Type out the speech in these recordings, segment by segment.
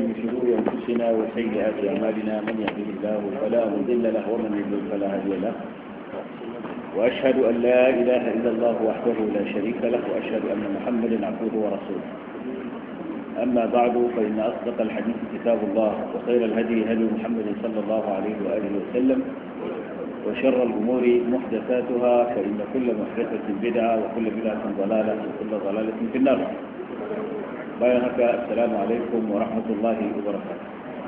من شرور أنفسنا وسيئات أعمالنا من يهده الله فلا مضل له ومن يضلل فلا هادي له وأشهد أن لا إله إلا الله وحده لا شريك له وأشهد أن محمدا عبده ورسوله أما بعد فإن أصدق الحديث كتاب الله وخير الهدي هدي محمد صلى الله عليه وآله وسلم وشر الأمور محدثاتها فإن كل محدثة بدعة وكل بدعة ضلالة وكل ضلالة في النار. بارك السلام عليكم ورحمة الله وبركاته.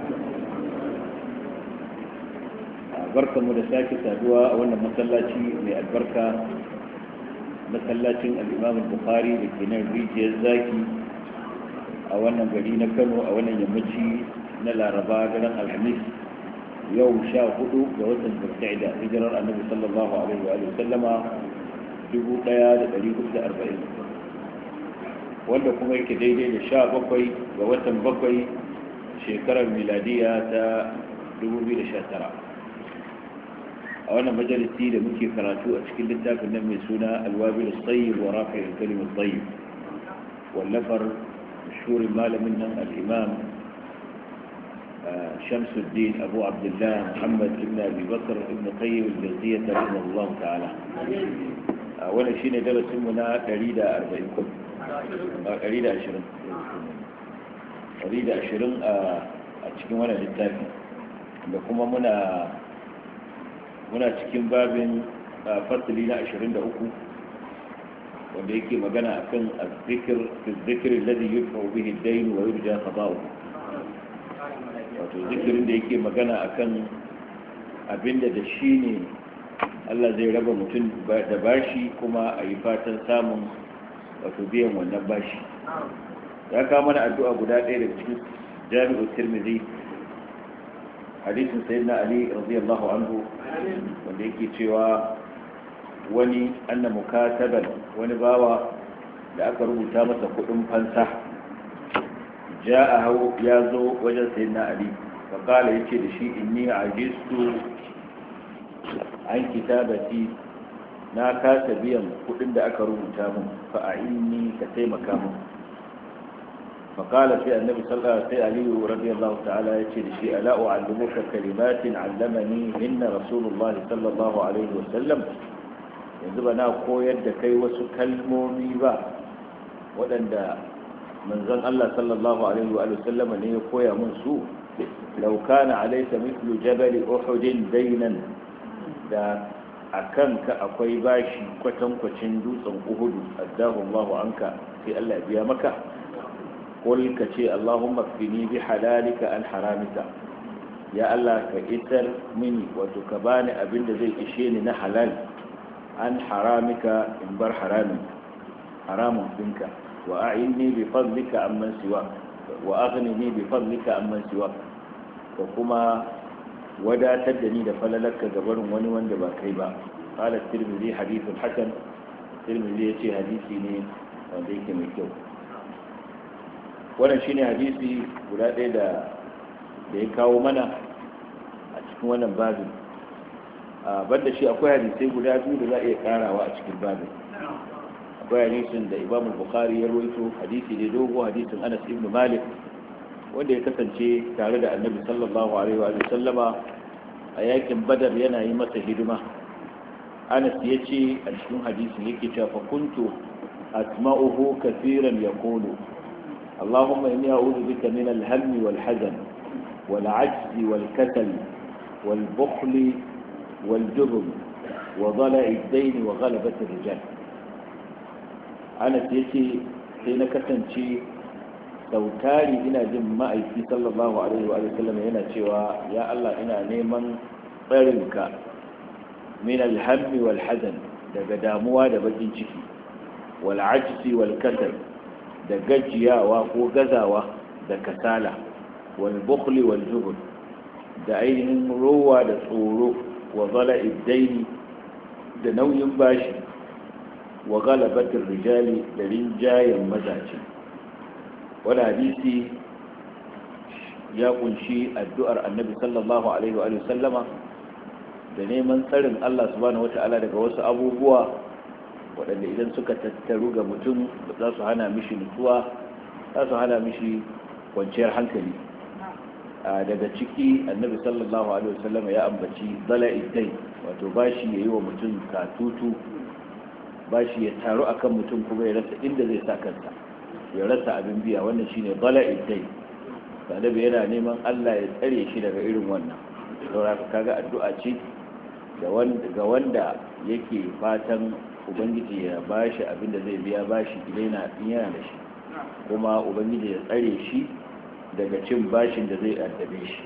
بركة مدساكي سادوا أولا مسلاتي للبركة مسلاتي الإمام البخاري لكنين ريجي الزاكي أولا قدينا كانوا أولا يمشي نلا رباقنا الحميس يوم شاهدوا جوزا بالقعدة هجرة النبي صلى الله عليه وآله وسلم جبوا قيادة لليكم 40 wanda kuma yake daidai da 17 ga watan 7 shekarar miladiya ta 2019 a wannan majalisi da muke karatu a cikin littafin nan mai suna alwabil as-sayyib wa rafi' al-kalim at-tayyib wallafar mashhurin malamin nan al-imam شمس الدين أبو عبد الله محمد بن أبي بكر بن قيم الجوزية رحمه الله تعالى ولا شيء درس منا 140 120 a cikin wannan littafi da kuma muna cikin babin fasili na 23 wanda yake magana akan az-zikr alladhi yudfa'u bihi ad-dayn wa yurja qada'uhu. Wato zikirin da yake magana akan abinda da shi ne Allah zai raba mutum da bashi kuma a yi fatan samun wato biyan wannan bashi. Ya kawo mana addu'a guda ɗaya daga cikin jami'u tirmidhi hadisin sayyidina ali radiyallahu anhu wanda yake cewa wani anna mukataban wani bawa da aka rubuta masa kudin fansa ja'ahu ya zo wajen sayyidina ali fa kala yace da shi inni ajistu an kitabati na kasa biyan kudin da aka rubuta mun fa a'inni ka taimaka mun fa kala sai annabi sallallahu alaihi wa radiyallahu ta'ala yace da shi ala u'allimuka kalimatin 'allamani minna rasulullah sallallahu alaihi wa sallam yanzu ba na koyar da kai wasu kalmomi ba waɗanda manzon Allah sallallahu alaihi wa sallama ne ya koya mun su law kana alayka mithlu jabal uhud daynan da akan ka akwai bashi kwatankwacin dutsen uhud addahu Allahu anka sai Allah ya biya maka qul ka ce Allahumma kfini bi halalika an haramika ya Allah ka isar mini wato ka bani abin da zai ishe ni na halal an haramika in bar haramun dinka وأعني بفضلك عمن سواك وأغنني بفضلك عمن سواك وكما ودا تدني دفللك جبر ونوان دباكيبا قال الترمذي حديث حسن الترمذي يتي حديثي ني ونديك ميكو wannan shine hadisi guda ɗaya da ya kawo mana a cikin wannan babin banda shi akwai hadisai guda biyu da za a iya karawa a cikin babin akwai hadisin da Imam Bukhari ya rawaito hadisi ne dogo hadisin Anas ibn Malik wanda ya kasance tare da Annabi sallallahu alaihi wa sallama a yakin Badar yana yi masa hidima. Anas yace a cikin hadisin yake cewa fa kuntu asma'uhu kaseeran yaqulu Allahumma inni a'udhu bika min al-hammi wal-hazan wal-'ajzi wal-kasal wal-bukhli wal-jubn wa dhala'i ad-dayn wa ghalabati ar-rijal. Anas ya ce sai na kasance sautari ina jin ma'aiki sallallahu alaihi wa sallam yana cewa ya Allah ina neman tsarinka min alhammi wal hazan daga damuwa da bakin ciki wal ajzi wal kasal da gajiyawa ko gazawa da kasala wal bukhli wal jubn da ainihin rowa da tsoro wa zala'i daini da nauyin bashi wa galabatin rijali da rinjayen mazaje. Wani hadisi ya kunshi addu'ar annabi sallallahu alaihi wa sallama da neman tsarin Allah subhanahu wata'ala daga wasu abubuwa waɗanda idan suka tattaru ga mutum za su hana mishi nutsuwa, za su hana mishi kwanciyar hankali. daga ciki annabi sallallahu alaihi wasallam ya ambaci dala'idai, wato bashi yayi wa mutum katutu, bashi ya taru akan mutum kuma ya rasa inda zai sa kansa, ya rasa abin biya. wannan shine dala'idai. annabi yana neman Allah ya tsare shi daga irin wannan. saboda kaga addu'a ce ga wanda yake fatan ubangiji ya bashi abin da zai biya bashi idan yana da shi, kuma ubangiji ya tsare shi daga cin bashin da zai addabe shi.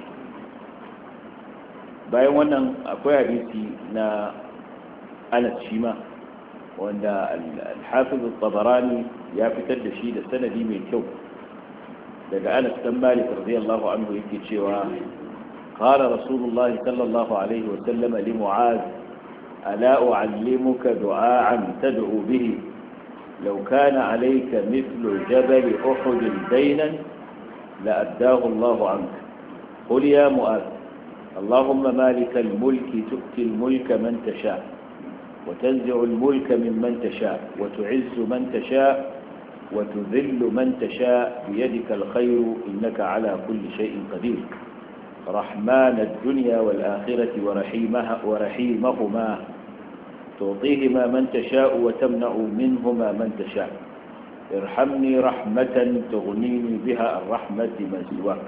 bayan wannan akwai hadisi na Anas shima wanda al-Hafiz al-Tabarani ya fitar da shi da sanadi mai kyau daga Anas dan Malik radiyallahu anhu yake cewa qala Rasulullah sallallahu alaihi wa sallam li Mu'adh ala u'allimuka du'a'an tad'u bihi law kana 'alayka mithlu jabal Uhud daynan لأداه الله عنك. قل يا معاذ اللهم مالك الملك تؤتي الملك من تشاء وتنزع الملك ممن تشاء وتعز من تشاء وتذل من تشاء بيدك الخير إنك على كل شيء قدير رحمن الدنيا والآخرة ورحيمهما تعطيهما من تشاء وتمنع منهما من تشاء ارحمني رحمة تغنيني بها الرحمة من سواك.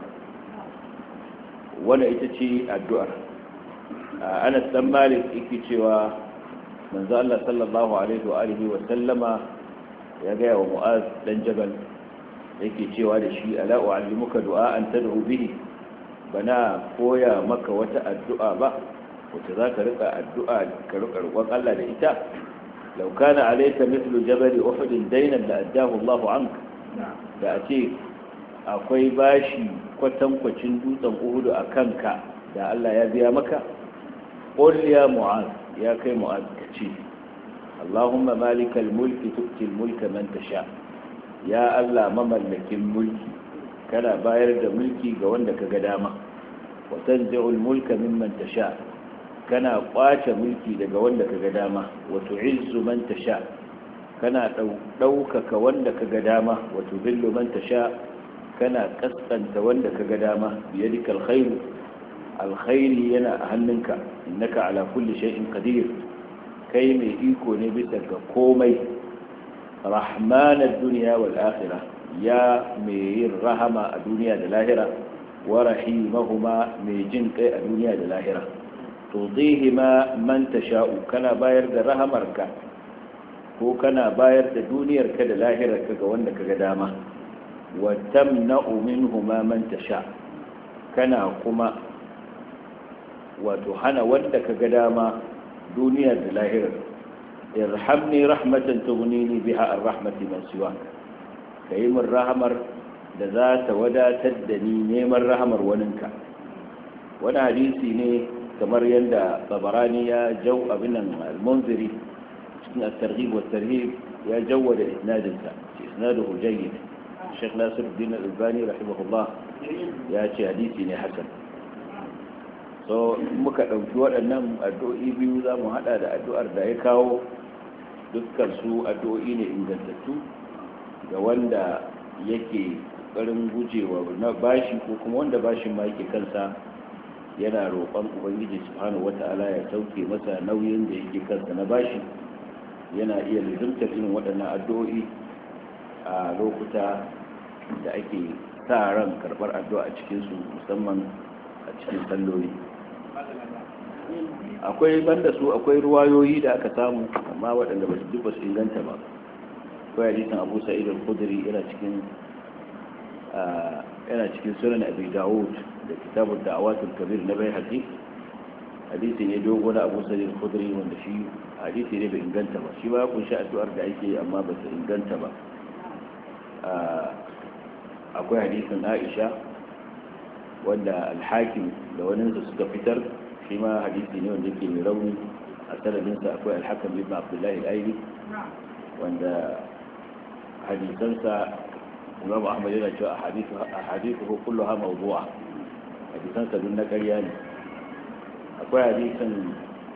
ولا إتشي الدعاء. أنا السمالك إكتشي من ذا الله صلى الله عليه وآله وسلم يا ومؤاذ بن جبل إكتشي ولشي ألا أعلمك دعاء تدعو به بنا قويا مك وتأدعاء به وتذاكر الدعاء كرقر وقال لإتاء لو كان عليك مثل جبل أحد دينا لأداه الله عنك. لأتيك akwai bashi kwatankwacin dutsen Uhudu a kanka da Allah ya biya maka. qul ya Mu'az, ya kai Mu'az kace Allahumma malikal mulki tu'til mulka man tasha, ya Allah mamallakin mulki kana bayar da mulki ga wanda kaga dama, wa tanzi'ul mulka mimman tasha kana kwace mulki daga wanda kaga dama, wa tu'izzu man tasha kana daukaka wanda kaga dama, wa tudhillu man tasha kana kaskanta wanda kaga dama. biyadika alkhairu, alkhairi yana a hannunka, innaka ala kulli shay'in qadir, kai mai iko ne bisa ga komai. rahmanad dunya wal akhirah, ya mai yin rahama a duniya da lahira, wa rahimahuma mai jin kai a duniya da lahira. tudihima man tasha'u, kana bayar da rahamarka ko kana bayar da duniyarka da lahirarka ga wanda kaga dama. wa tamna'u minhuma man tasha, kana kuma wato hana wanda kaga dama duniyar da lahirar. irhamni rahmatan tughnini biha ar-rahmati man siwak, kai min rahamar da za ta wadatar da ni neman rahamar waninka. wani hadisi ne kamar yadda Tabarani ya abinan al-Munziri cikin at-Targhib wa at-Tarhib ya jawwada isnadinsa, isnaduhu jayyid. Sheikh Nasiruddin Al-Albani rahimahullah ya ce hadisi ne hasan. so muka dauki waɗannan addu'o'i biyu za mu hada da addu'ar da ya kawo, dukkan su addu'o'i ne ingantattu ga wanda yake kokarin gujewa na bashi ko kuma wanda bashin ma yake kansa, yana roƙon ubangiji subhanahu wata'ala ya sauke masa nauyin da yake kansa na bashi. yana iya lizumtar irin waɗannan addu'o'i a lokuta da ake sa ran karɓar addu'a a cikinsu, musamman a cikin salloli. akwai banda su akwai ruwayoyi da aka samu amma waɗanda ba su inganta ba. akwai hadisin Abu Sa'id al-Khudri yana cikin sunan Abi Dawud da kitabul da'awatul kabir na Baihaqi. hadisi ne dogo na Abu Sa'id al-Khudri wanda shi hadisi ne bai inganta ba, shi ba ya kunshi addu'ar da ake amma ba ta inganta ba. akwai hadisin Aisha wanda al-Hakim da waninsa suka fitar, shi ma hadisi ne wanda yake mai rauni. a sanadinsa akwai al-Hakam ibn Abdullah al-Aili wanda hadisansa Imam Ahmad yana cewa ahadithu kulluha mawdu'a, hadisansa dun na ƙarya ne. akwai hadisin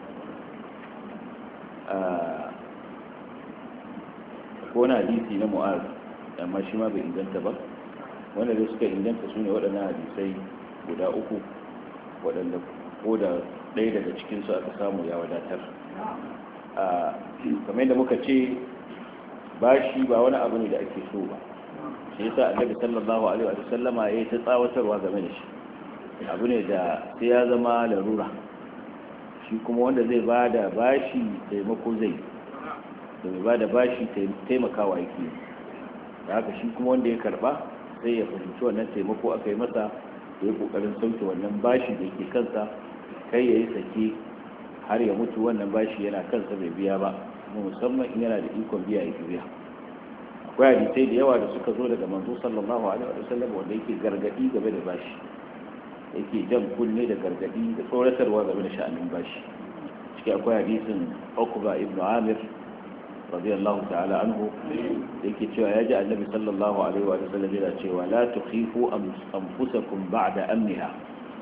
ko na hadisi na Mu'az amma shi ma bai inganta ba. wanda da suka inganta su ne waɗannan hadisai guda uku waɗanda ko da ɗaya daga cikinsu aka samu ya wadatar. Kamar yadda muka ce bashi ba wani abu ne da ake so ba, shi yasa annabi sallallahu alaihi wa sallama yayi ta tsawatarwa game da shi. Abu ne da sai ya zama larura, shi kuma wanda zai bada bashi taimako zai, da mai bada bashi taimakawa yake, da haka shi kuma wanda ya karba sai ya fahimci wannan taimako aka yi masa, ya yi kokarin sauke wannan bashi da yake kansa, kai ya yi sake har ya mutu wannan bashi yana kansa bai biya ba, musamman in yana da ikon biya ya biya. Akwai hadisai da yawa da suka zo daga manzo sallallahu alaihi wa sallam wanda yake gargadi game da bashi, yake jan kunne da gargadi da tsoratarwa game da sha'anin bashi. Ciki akwai hadisin Uqba ibn Amir radiyallahu ta'ala anhu yake cewa ya ji annabi sallallahu alaihi wa sallam yana cewa la tukhifu anfusakum ba'da amniha,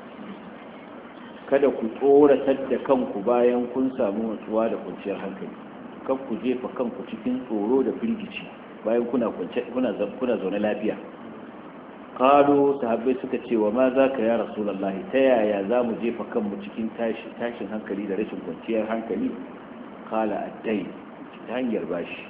kada ku tsoratar da kanku bayan kun samu nutsuwa da kwanciyar hankali, kan ku jefa kanku cikin tsoro da firgici bayan kuna zaune lafiya. qalu sahabbai suka ce wa ma zaka ya rasulullahi, ta yaya za mu jefa kanmu cikin tashin hankali da rashin kwanciyar hankali? qala addai, ta hanyar bashi.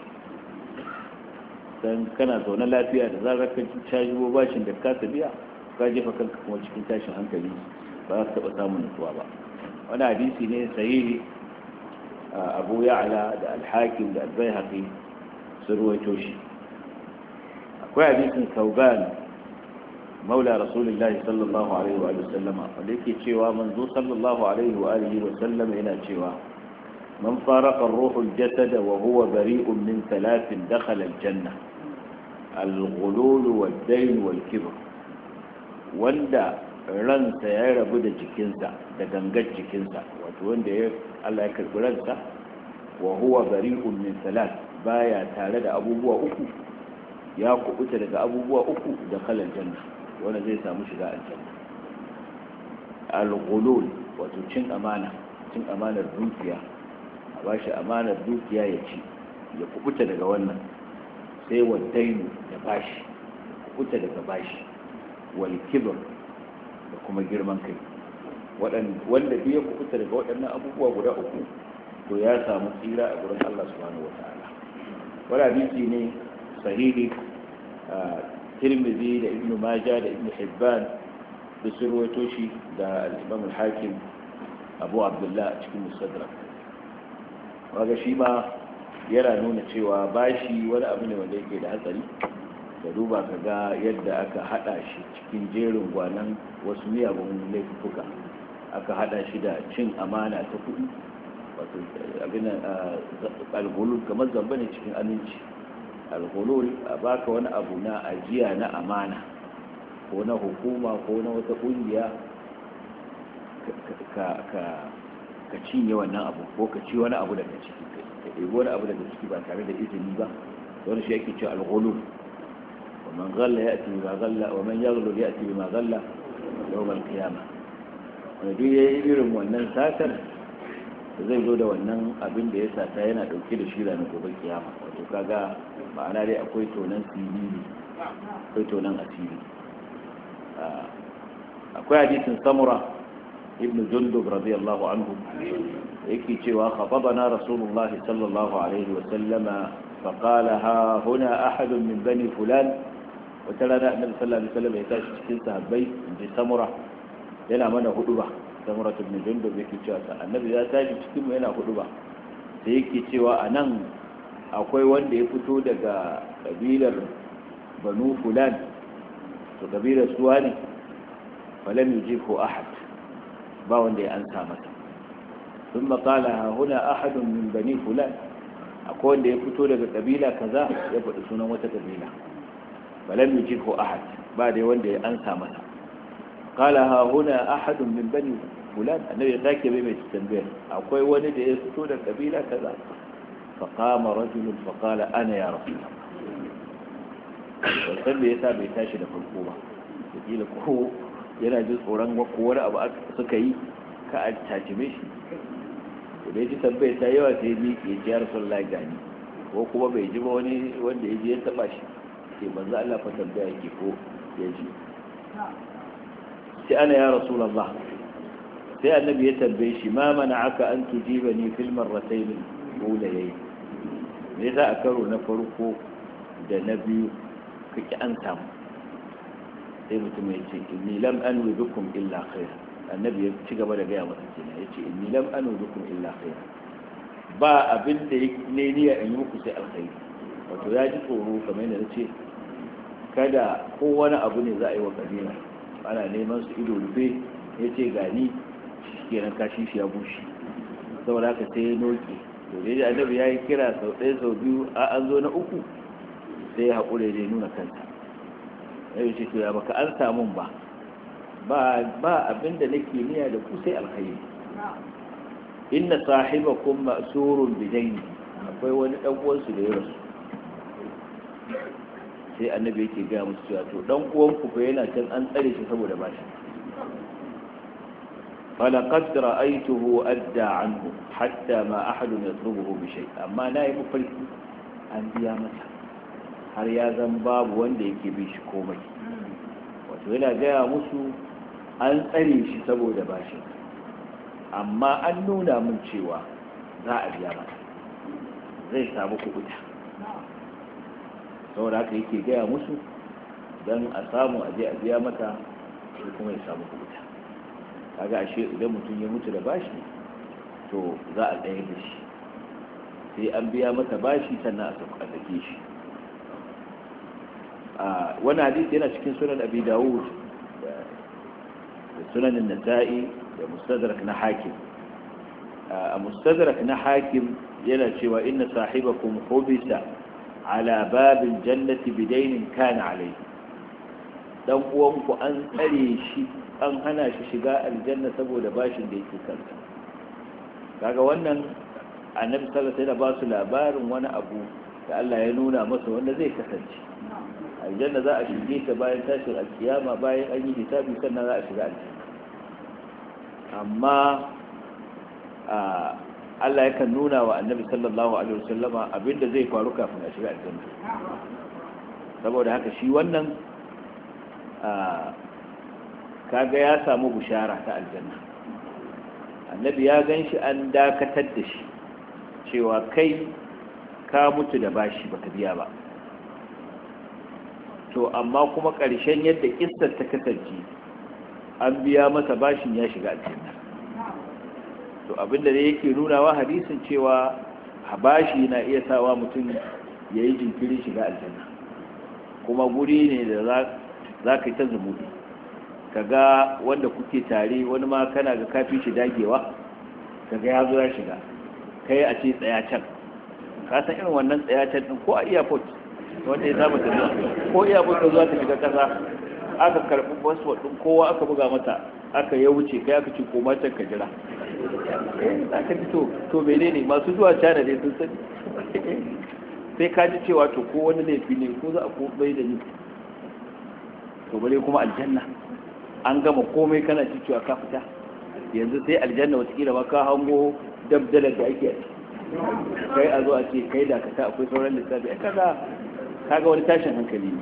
dan kana zaune lafiya da zarar ka cajibo bashin da ka biya, ka jefa kanka kuma cikin tashin hankali, ba za ka taɓa samun nutsuwa ba. wani hadisi ne sahihi, Abu Ya'la da Al-Hakim da Al-Baihaqi sun ruwaito shi. akwai hadisin Thawban maula Rasulullahi sallallahu alaihi wa sallama wanda yake cewa manzo sallallahu alaihi wa alihi wa sallama yana cewa man faraqa ar-ruhu al-jasad wa huwa bari'un min thalathin dakhala al-janna al-ghulul wad-dayn wal-kibr, wanda ransa ya rabu da jikinsa da gangar jikinsa, wato wanda Allah ya karbi ransa wa huwa bari'un min thalath, baya tare da abubuwa uku, ya kubuta daga abubuwa uku da kalal janna, wanda zai samu shiga aljanna. Al-ghulul, wato cin amanar dukiya, a bashi amanar dukiya ya ci, ya kubuta daga wannan. Sai wadainu da bashi, kubuta daga bashi. Wal kibr, da kuma girman kai. Wanda biya kubuta daga waɗannan abubuwa guda uku, to ya samu tsira a gurin Allah subhanahu wa ta'ala. Wani hadisi ne sahihi, Tirmidhi da Ibn Majah da Ibn Hibban da sun rawaito shi, da al-Imam al-Hakim Abu Abdullah a cikin Mustadrak. Waga shi ma yana nuna cewa bashi wani abu ne wanda yake da hatsari. Da duba ka ga yadda aka hada shi cikin jerin gwanan wasu miyagun laifuka, aka hada shi da cin amana ta kuɗi, wato abin al-ghulul kamar zamba ne cikin aminci. Al-ghulul a baka wani abu na ajiya na amana, ko na hukuma ko na wata kungiya, ka cinye wannan abu, ko ka ci wani abu daga ciki, ka ɗebi wani abu daga ciki ba tare da izini ba, wani shi yake cewa al-ghulul. ومن غل يأتي بما غل ومن يغلل يأتي بما غل يوم القيامة. wanda duk ya yi irin wannan satar, zai zo da wannan abin da ya sata yana dauke da shi ranar gobe kiyama. Wato kaga ma'ana dai akwai tonan sirri, akwai tonan asiri. Akwai hadisin Samura ibn Jundub radiyallahu anhu yake cewa khatabana Rasulullahi sallallahu alaihi wa sallama فقال ها هنا أحد من بني فلان. وترى النبي صلى الله عليه وسلم يتاش cikin sahabbai inji Samura yana mana huduba. Samura ibn Jundub yake cewa annabi ya tashi cikin mu yana huduba, sai yake cewa anan akwai wanda ya fito daga kabilar Banu Fulan, to kabilar suwa ne, falam yujibu ahad, ba wanda ya ansa masa. ثم قال ها هنا أحد من بني فلان, akwai wanda ya fito daga kabila kaza, ya faɗi sunan wata kabila. falam yujibu ahad, ba dai wanda ya ansa masa. qala ha huna ahad min bani fulan, annabi ya sake mai tambayar, akwai wani da ya fito daga kabila kaza. fa qama rajulun fa qala ana ya rasulullah. wannan da yasa bai tashi da farko ba, kila ko yana jin tsoron ko wani abu suka yi ka a tajime shi. da ya ji tambayar ta yawa sai ni ke ji har sun lagani, ko kuma bai ji ba wani wanda ya ji ya taba shi ke manzo Allah fa tambaya yake ko ya ji. ce ana ya rasulullah sai annabi ya tambaye shi ma mana'aka an tujibani fil marratayn ulayayn me za a karo na farko da na biyu kake an samu sai mutum ya ce inni lam anwi bikum illa khair annabi ya ci gaba da gaya masa kenan ya ce inni lam anwi bikum illa khair ba abin da ne niyya in yi muku sai alkhairi wato ya ji tsoro kamar yadda nace kada ko wani abu ne za a yi wa kabila ana neman su ido rufe ya ce gani kenan kashi shi ya bushe saboda haka sai ya noke to dai annabi ya yi kira sau ɗaya sau biyu a an zo na uku sai ya haƙure da nuna kanta ya yi ce to ya baka an samun ba abinda nake niyya da ku sai alkhairi inna sahibakum ma'surun bidaini akwai wani dan uwansu da ya rasu sai annabi yake ga musu cewa to dan uwan ku fa yana can an tsare shi saboda bashi falaqad ra'aytuhu adda anhu hatta ma ahadun yatlubuhu bi shay amma na yi mafarki an biya masa har ya zan babu wanda yake bi shi komai wato yana gaya musu an tsare shi saboda bashi amma an nuna min cewa za a biya mata zai samu kuɓuta saboda haka yake gaya musu don a samu a je a biya mata shi kuma ya samu kuɓuta kaga ashe idan mutum ya mutu da bashi to za a ɗaya da shi sai an biya mata bashi sannan a sake shi wani hadisi yana cikin sunan abi dawud da sunan nasa'i da mustadrak na hakim a mustadrak na hakim yana cewa inna sahibakum hubisa ala babil jannati bidainin kana alayhi dan uwanku an tsare shi an hana shi shiga aljanna saboda bashin da yake kansa kaga wannan annabi sallallahu alaihi wasallam ba su labarin wani abu da Allah ya nuna masa wanda zai kasance aljanna za a shige ta bayan tashin alkiyama bayan an yi hisabi sannan za a shiga aljanna amma Allah yakan nuna wa annabi sallallahu alaihi wasallama abinda zai faru kafin a shiga aljanna saboda haka shi wannan kaga ya samu bushara ta aljanna annabi ya ganshi an dakatar da shi cewa kai ka mutu da bashi baka biya ba to amma kuma ƙarshen yadda kissar ta kasance an biya masa bashin ya shiga aljanna to abinda da yake nunawa hadisin cewa bashi na iya sawa mutum ya yi jinkirin shiga aljanna kuma guri ne da za ka yi ta zumuɗi ka ga wanda kuke tare wani ma kana ga kafi shi dagewa ka ga ya zo ya shiga kai a ce tsaya can ka san irin wannan tsaya can ɗin ko a airport wanda ya saba ta zuwa ko airport ta zuwa ta shiga ƙasa aka karɓi wasu ɗin kowa aka buga mata aka ya wuce kai aka ce koma can ka jira aka ji to menene masu zuwa cana ne sun sani sai ka ji cewa to ko wani laifi ne ko za a ko bai da ni to bare kuma aljanna an gama komai kana ci cewa ka fita yanzu sai aljanna watakila ma ka hango dabdalar da ake kai a zo a ce kai da ka ta akwai sauran lissafi kaga wani tashin hankali ne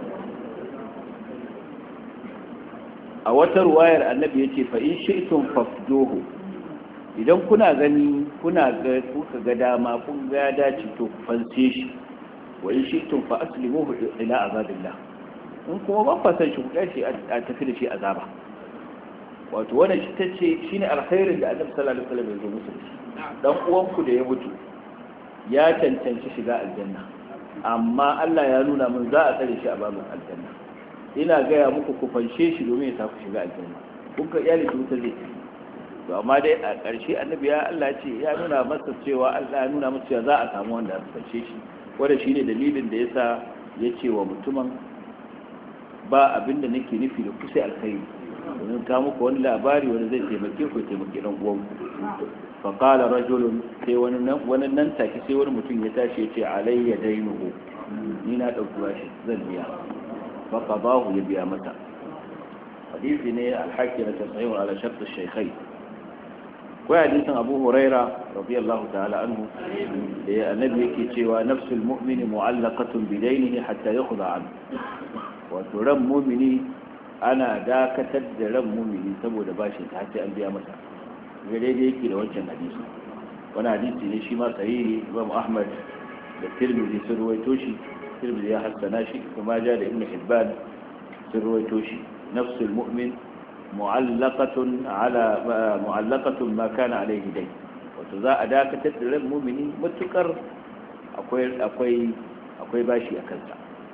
a wata ruwayar annabi yace fa in shi'tum fafduhu idan kuna gani kuka ga dama kun ga dace to ku fanse shi wa in shi'tum fa aslimuhu ila azabillah in kuma ba fa san shi ku dace a tafi da shi azaba wato wannan shi tace shine alkhairin da annabi sallallahu alaihi wasallam ya zo musu dan uwanku da ya mutu ya cancanci shiga aljanna amma Allah ya nuna mun za a tsare shi a babin aljanna ina gaya muku ku fanshe shi domin ya tafi shiga aljanna kun ka iyali wuta zai to amma dai a ƙarshe annabi ya Allah ce ya nuna masa cewa Allah ya nuna masa cewa za a samu wanda ya fanshe shi wanda shine dalilin da yasa ya ce wa mutumin ba abinda nake nufi da kusa alkhairi domin ka muku wani labari wanda zai taimake ku taimake dan uwanku fa qala rajulun sai wani nan take sai wani mutum ya tashi ya ce alayya dainuhu ni na dauki bashi zan biya فقضاه يبيع متى حديثنا الحاكم تصحيح على شرط الشيخين وحديث أبو هريرة رضي الله تعالى عنه النبي كتوى نفس المؤمن معلقة بدينه حتى يخضع عنه وترم مؤمني ana dakatar da ran mumini saboda bashin ta sai an biya masa ga daidai yake da wancan hadisi. Wani hadisi ne shi ma sahihi, Imam Ahmad da Tirmidhi sun ruwaito shi, Tirmidhi ya hassana shi, kuma ja da Ibn Hibban sun ruwaito shi. Nafsul mu'min mu'allaqatun ma kana alayhi dai, wato za a dakatar da ran mumini matukar akwai bashi a kansa.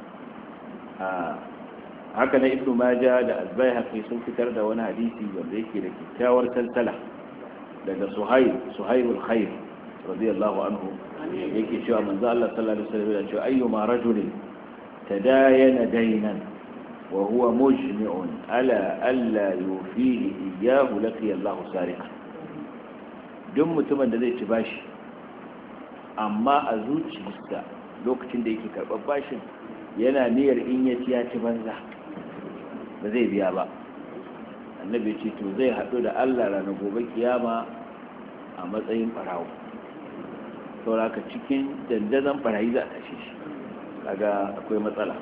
haka na Ibn Majah da Al-Baihaqi sun fitar da wani hadisi wanda yake da kyakkyawar salsala daga Suhaib al-Khair radiyallahu anhu, yake cewa manzo Allah sallallahu alaihi wasallam ya ce ayyuma rajulin tadayana daynan wa huwa mujmi'un ala alla yufihi iyyahu laqiya Allah sariqan. duk mutumin da zai ci bashi amma a zuciyarsa lokacin da yake karɓar bashin yana niyyar in ya ci banza ba zai biya ba, annabi ce to zai haɗu da Allah ranar gobe kiyama a matsayin ɓarawo. sauraka cikin dandazon ɓarayi za a tashe shi, kaga akwai matsala.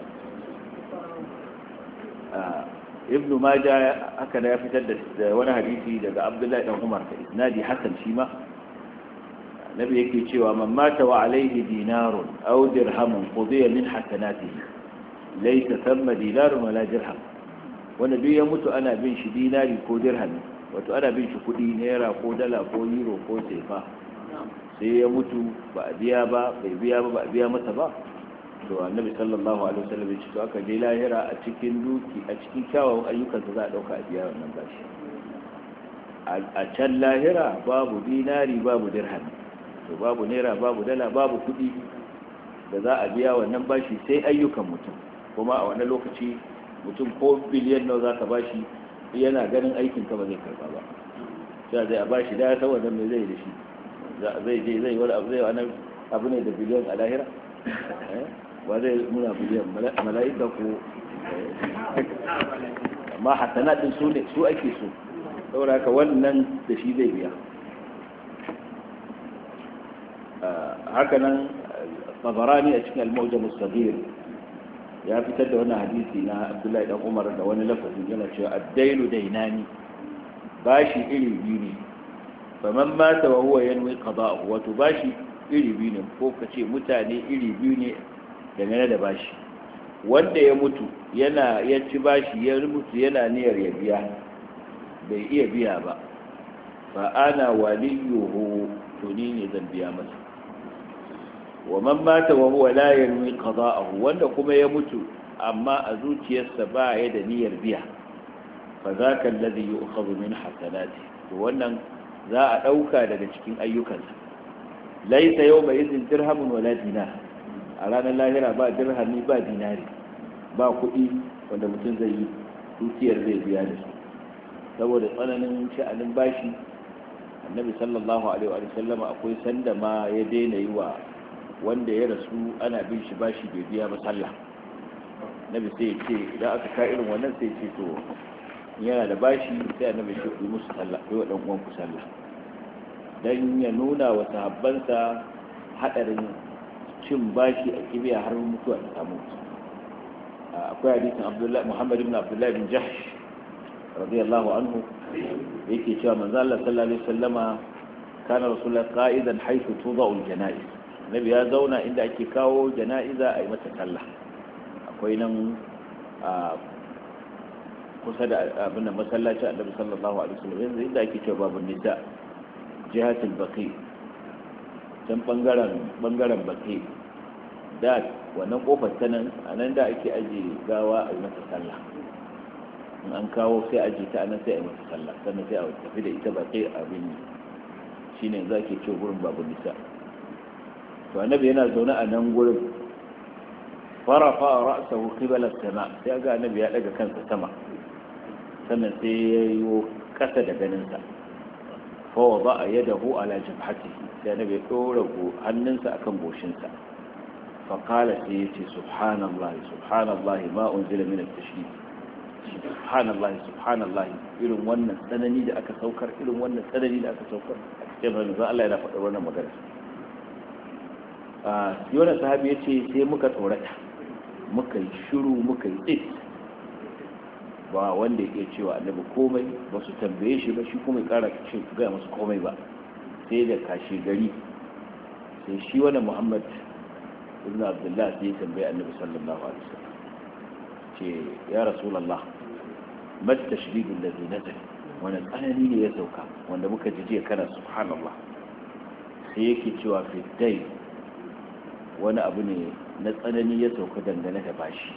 Ibn Majah haka da ya fitar da wani hadisi daga Abdullahi dan Umar da isnadi hasan shi ma, nabi yake cewa man mata wa alaihi dinarun aw dirhamun qudiya min hasanatihi laysa thamma dinarun wala dirham. wanda duk ya mutu ana bin shi dinari ko dirhami, wato ana bin shi kudi naira ko dala ko euro ko sefa, sai ya mutu ba a biya ba, bai biya ba a biya masa ba, to annabi sallallahu alaihi wasallam ya ce to aka je lahira a cikin kyawawan ayyukansa za a dauka a biya wannan bashi. a can lahira babu dinari babu dirhami, to babu naira babu dala babu kudi da za a biya wannan bashi sai ayyukan mutum. kuma a wannan lokaci mutum ko biliyan nawa za ka bashi yana ganin aikin ka ba zai karba ba, sai zai a bashi da ta wannan mai zai da shi, zai je zai wani abu, zai wani abu ne da biliyan a lahira ba zai nuna biliyan mala'ika ko amma hasanat din su ake so, saboda haka wannan da shi zai biya. haka nan Tabarani a cikin Al-Mu'jam as-Saghir ya fitar da wannan hadisi na Abdullahi dan Umar da wani lafazin yana cewa ad-daynu daynani, bashi iri biyu ne, faman mata wa huwa yanwi qada'u, wato bashi iri biyu ne, ko kace mutane iri biyu ne dangane da bashi. wanda ya mutu ya ci bashi ya mutu yana niyyar ya biya bai iya biya ba, fa ana waliyuhu, to ni ne zan biya masa. wa man mata wa huwa la yanwi qada'ahu, wanda kuma ya mutu amma a zuciyarsa ba ya da niyyar biya, fa zaka alladhi yu'khadhu min hasanati, to wannan za a dauka daga cikin ayyukansa. laysa yawma idhin dirhamun wala dinar, a ranar lahira ba dirhami ba dinari, ba kuɗi wanda mutum zai yi dukiyar zai biya da su. saboda tsananin sha'anin bashi, annabi sallallahu alaihi wa sallama akwai sanda ma ya daina yi wa wanda ya rasu ana bin shi bashi bai biya ba sallah. nabi sai ya ce idan aka ka irin wannan sai ce to yana da bashi sai annabi shi ku musu sallah, ko wa dan uwan ku sallah, dan ya nuna wa sahabbansa hadarin cin bashi a kibiya har mutuwa ta samu. akwai hadisin Muhammad ibn Abdullah bin Jahsh radiyallahu anhu yake cewa manzo Allah sallallahu alaihi wasallama kana rasulullah qa'idan haythu tudau al-janaiz, nabi ya zauna inda ake kawo jana'iza a yi mata sallah. akwai nan kusa da abin da masallacin annabi sallallahu alaihi wasallam yanzu inda ake cewa babun nida, jihatul baqi, can bangaren baqi da wannan kofar ta nan, a nan da ake aje gawa a yi mata sallah. in an kawo sai aje ta nan sai a yi mata sallah, sannan sai a tafi da ita baqi abin shine yanzu ake cewa gurin babun nida. to annabi yana zaune a nan gurin, farafa ra'sahu qibala as-sama, sai ga annabi ya daga kansa sama, sannan sai ya yi kasa da ganinsa. fa wada'a yadahu ala jabhatihi, sai annabi ya dora hannunsa akan goshinsa. fa qala sai yace subhanallahi subhanallahi ma unzila min at-tashrif, subhanallahi subhanallahi, irin wannan tsanani da aka saukar, irin wannan tsanani da aka saukar. sai manzo Allah yana faɗa wannan magana. yana sahabi ya ce sai muka tsorata, muka yi shiru, muka yi tsit. ba wanda ya cewa annabi komai, ba su tambaye shi ba, shi kuma ya kara ce gaya musu komai ba. sai da kashe gari sai shi wani Muhammad ibn Abdullah sai ya tambaye annabi sallallahu alaihi wasallam ce ya rasulullah mat tashdidul ladhi nazal, wani tsanani ne ya sauka wanda muka ji jiya kana subhanallah. sai yake cewa fiddai wani abu ne na tsanani ya sauka dangane da bashi.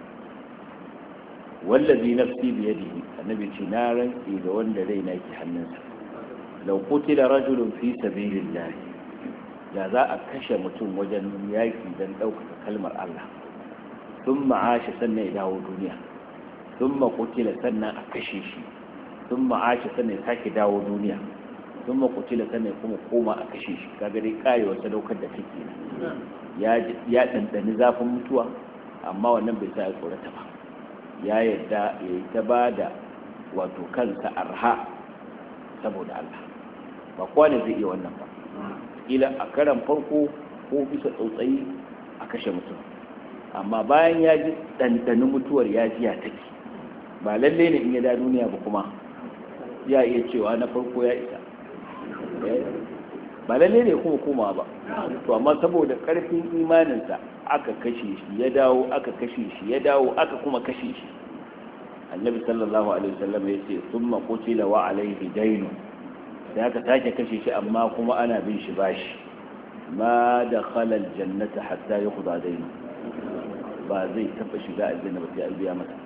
wallazi nafsi biyadihi, annabi ce na rantsi da wanda raina ke hannunsa, law qutila rajulun fi sabilillah, da za a kashe mutum wajen yaki dan ɗaukaka kalmar Allah, thumma asha sannan ya dawo duniya, thumma qutila sannan a kashe shi, thumma asha sannan ya sake dawo duniya, thumma qutila sannan kuma koma a kashe shi. kaga dai karewa sadaukar da kake ya dandani zafin mutuwa, amma wannan bai sa ya tsorata ba. ya yadda ya yi ta ba da wato kansa arha saboda Allah. ba kowa ne zai iya wannan ba. ila a karan farko ko bisa tsautsayi a kashe mutum, amma bayan ya ji ɗanɗanin mutuwar ya ji ya take, ba lalle ne in ya da duniya ba kuma ya iya cewa na farko ya isa, ba lalle ne kuma koma ba. to amma saboda ƙarfin imaninsa aka kashe shi ya dawo, aka kashe shi ya dawo, aka kuma kashe shi. annabi sallallahu alaihi wasallam ya ce thumma qutila wa alaihi daynun, sai aka sake kashe shi amma kuma ana bin shi bashi. ma dakhala aljannata hatta yuqda daynu, ba zai taba shiga aljanna ba sai an biya masa.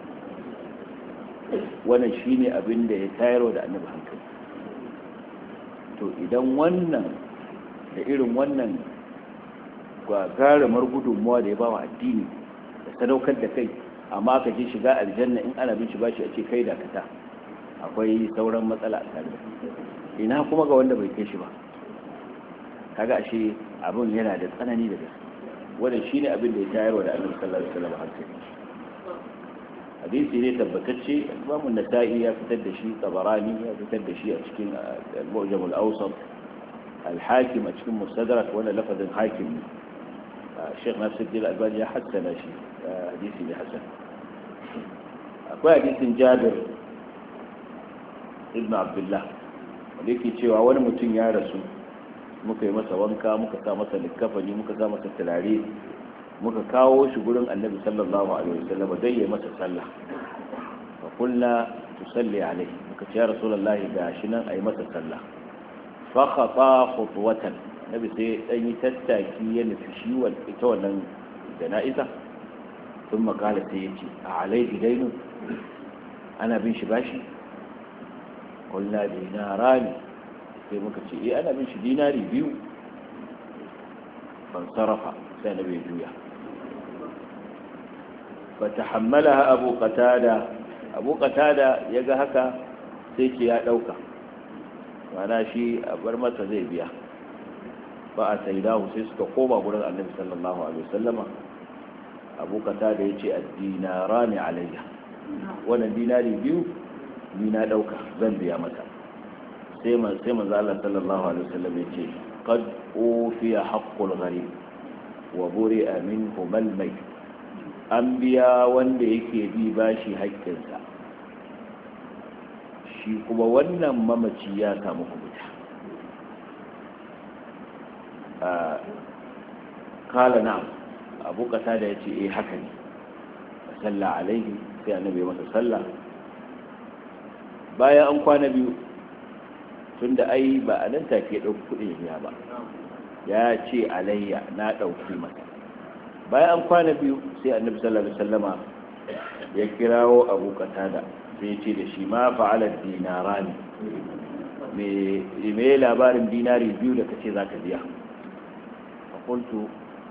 wannan shine abin da ya tayarwa da annabi hankali. to idan wannan da irin wannan gagarumar gudunmuwa da ya ba wa addini da sadaukar da kai, amma ka je shiga aljanna in ana bin shi bashi a ce kai dakata, akwai sauran matsala a tare. ina kuma ga wanda bai kai shi ba? kaga ashe abin yana da tsanani da gaske. wannan shine abin da ya tayarwa da Annabi sallallahu alaihi wasallam hankali. hadisi ne tabbatacce, Imam an-Nasa'i ya fitar da shi, Tabarani ya fitar da shi a cikin al-Mu'jam al-Awsat, al-Hakim a cikin Mustadrak, wala lafazin Hakim. Sheikh Nasiruddin Albani ya hassana shi, hadisi ne hasan. akwai hadisin Jabir ibn Abdullah wanda yake cewa wani mutum ya rasu, muka yi masa wanka, muka sa masa likafani, muka sa masa turare, muka kawo shi gurin Annabi sallallahu alaihi wasallam dai ya masa sallah. fa kulna tusalli alaihi, muka ce ya rasulullahi ga shi nan ayi masa sallah. fa khata khutwatan, Nabi sai dan yi tattaki ya nufi shi ita wannan jana'iza. sun makala sai ya ce a alaihi dainu, ana bin shi bashi? kulna dinarani, sai muka ce ana bin shi dinari 2. fansarafa, sai Nabi ya juya. fatahammalaha abu qatada yaga haka sai ce ya dauka, mana shi a bar masa zai biya. ba a saidahu, sai suka koma gurin Annabi sallallahu alaihi wasallama. abu qatada yace ad-dinarani alayya, wannan dinari 2 ni na dauka, zan biya masa. sai manzo Allah sallallahu alaihi wasallam yace qad ufiya haqqul gharib wa buri'a minhu al-mayt, an biya wanda yake bi bashi haƙƙinsa, shi kuma wannan mamaci ya samu kubuta. kala na'am, abu kasa da ya ce haka ne. salla alaihi, sai annabi ya masa salla. bayan an kwana 2, tunda ai ba a nan take ɗauki kuɗin biya ba, ya ce alayya, na ɗauki masa. bayan an kwana 2 sai annabi sallallahu alaihi wasallama ya kirawo abu qatada, sai ya ce da shi ma fa'ala dinarani, me labarin dinari 2 da kace zaka biya? fa qultu,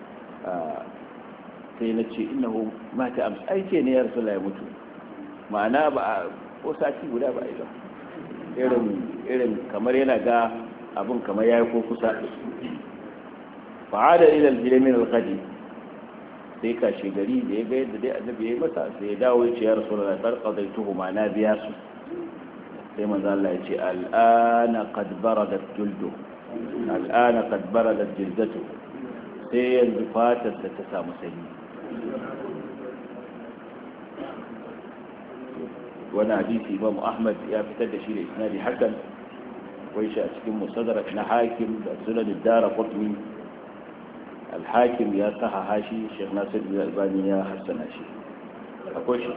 sai na ce innahu mata amsa, ai ce ne ya rasulullahi ya mutu. ma'ana ba ko sati guda ba ai ba, irin kamar yana ga abun kamar yayi ko kusa. fa'ada ila al-jilmin al-qadi, sai kashe gari da ya ga yadda dai annabi ya yi masa, sai ya dawo ya ce ya rasulullahi qadaituhu, ma na biya su. sai manzo Allah ya ce al'ana qad baradat juldu, al'ana qad baradat jildatu, sai yanzu fatar ta samu sanyi. wani hadisi Imam Ahmad ya fitar da shi da isnadi hasan, wai shi a cikin Mustadrak na Hakim da Sunan ad-Daraqutni. Al-Hakim ya sahaha shi, Sheikh Nasir bin Albani ya hassana shi. akwai shi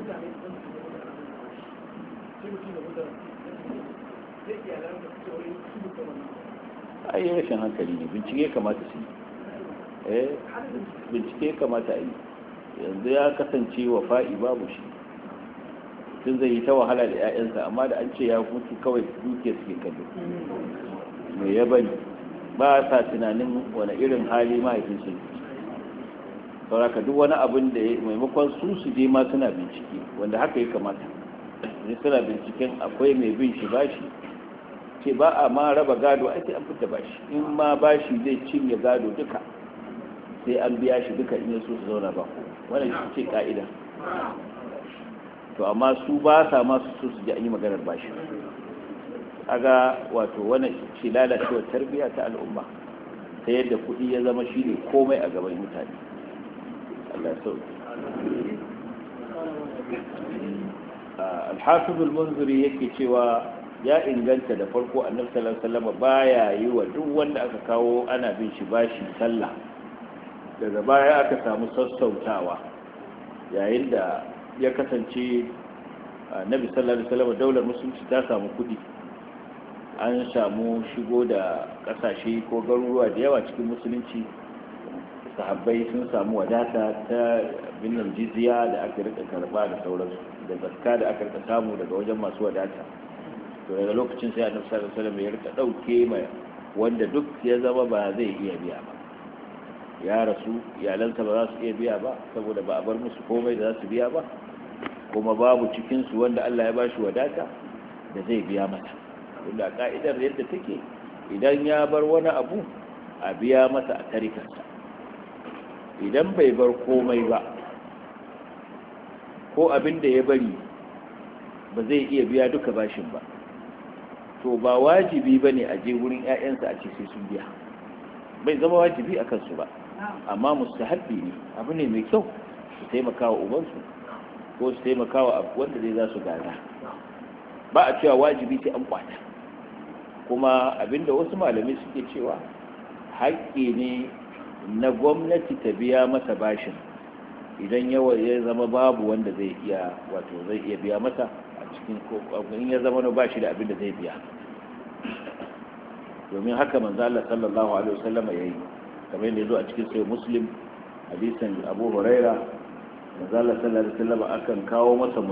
ai rashin hankali ne, bincike kamata su yi, bincike kamata a yi. yanzu ya kasance wafa'i babu shi, tun zai yi ta wahala da 'ya'yansa, amma da an ce ya mutu kawai duke suke kallo mai ya bari, ba sa tunanin wani irin hali mahaifin su. sauraka duk wani abin da ya maimakon su je ma suna bincike, wanda haka ya kamata ne, suna binciken akwai mai bin shi bashi, ce ba a ma raba gado ai sai an fita bashi, in ma bashi zai cinye gado duka sai an biya shi duka in yaso su zauna ba, wannan shi ce ka'ida. to amma su ba sa ma su ji an yi maganar bashi, kaga wato wannan shi lalacewar tarbiyya ta al'umma, ta yadda kuɗi ya zama shi ne komai a gaban mutane. Allah ya sauke. Al-Hafiz al-Munziri yake cewa ya inganta da farko Annabi sallallahu alaihi wasallam baya yi wa duk wanda aka kawo ana bin shi bashi sallah, daga baya aka samu sassautawa yayin da ya kasance Annabi sallallahu alaihi wasallam daular musulunci ta samu kudi, an samu shigo da kasashe ko garuruwa da yawa cikin musulunci, sahabbai sun samu wadata ta binnan jizya da aka rika karba da sauransu, da zakka da aka rika samu daga wajen masu wadata. to daga lokacin sai Annabi sallallahu alaihi wasallam ya rika dauke mai wanda duk ya zama ba zai iya biya ba, ya rasu iyalansa ba za su iya biya ba saboda ba a bar musu komai da za su biya ba, kuma babu cikin su wanda Allah ya bashi wadata da zai biya masa. inda ka'idar yadda take, idan ya bar wani abu a biya masa a tarikarsa, idan bai bar komai ba ko abin da ya bari ba zai iya biya duka bashin ba, to ba wajibi ba ne a je wurin 'ya'yansa a ce sai sun biya, bai zama wajibi a kansu ba, amma mustahabbi ne, abu ne mai kyau su taimaka wa ubansu ko su taimaka wa wanda zai za su gada, ba a cewa wajibi sai an kwata. kuma abinda wasu malamai suke cewa haƙƙi ne na gwamnati ta biya masa bashin idan ya zama babu wanda zai iya biya masa a cikin, in ya zama na bashi da abinda zai biya. domin haka manzo Allah sallallahu alaihi wasallam yayi, kamar yadda yazo a cikin sahih Muslim hadisin Abu Huraira, manzo Allah sallallahu alaihi wasallam akan kawo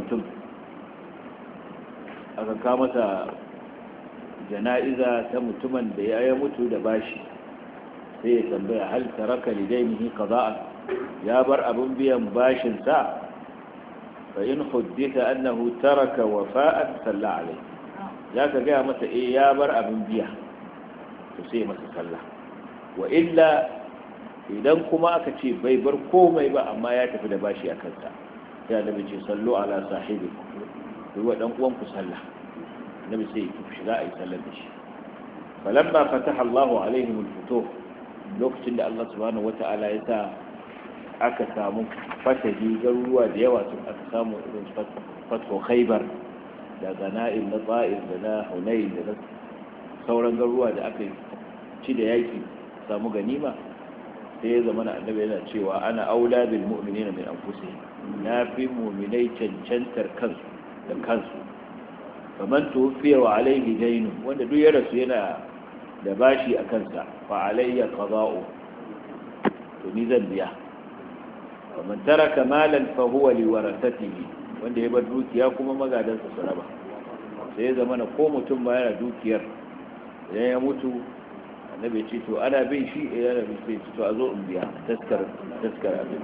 masa jana'iza ta mutumin da ya mutu da bashi, sai ya tambaya hal taraka lidainihi qada'an, ya bar abun biyan bashin sa, fa in huddita annahu taraka wafa'an salla alaihi, ya ka ga masa ya bar abun biya, to sai masa sallah. wa illa idan kuma aka ce bai bar komai ba amma ya tafi da bashi a kansa, ya nabi ce sallu ala sahibi, ku wa dan uwanku sallah, nabi sai ku shiga ayi sallar da shi. falamma fataha Allahu alaihim al-futuh, lokacin da Allah subhanahu wata'ala ya sa aka samu fatahi garuruwa da yawa, sun aka samu irin fatho Khaybar da Gana'im na Ta'if da na Hunayn da sauran garuruwa da aka ci da yaki samu ganima, sai ya zama annabi yana cewa ana aula bil mu'minina min anfusihim, na fi mu'minai cancantar kansu da kansu. faman tuwfiya wa alaihi daynun, wanda duk ya rasu yana da bashi a kansa, fa alayya qada'u, to ni zan biya. faman taraka malan fa huwa li warasatihi, wanda ya bar dukiya kuma magadansa su raba. sai ya zama ko mutum ba yana dukiyar, idan ya mutu annabi ce to ana bin shi, yana bin sai to a zo in biya taskar abin.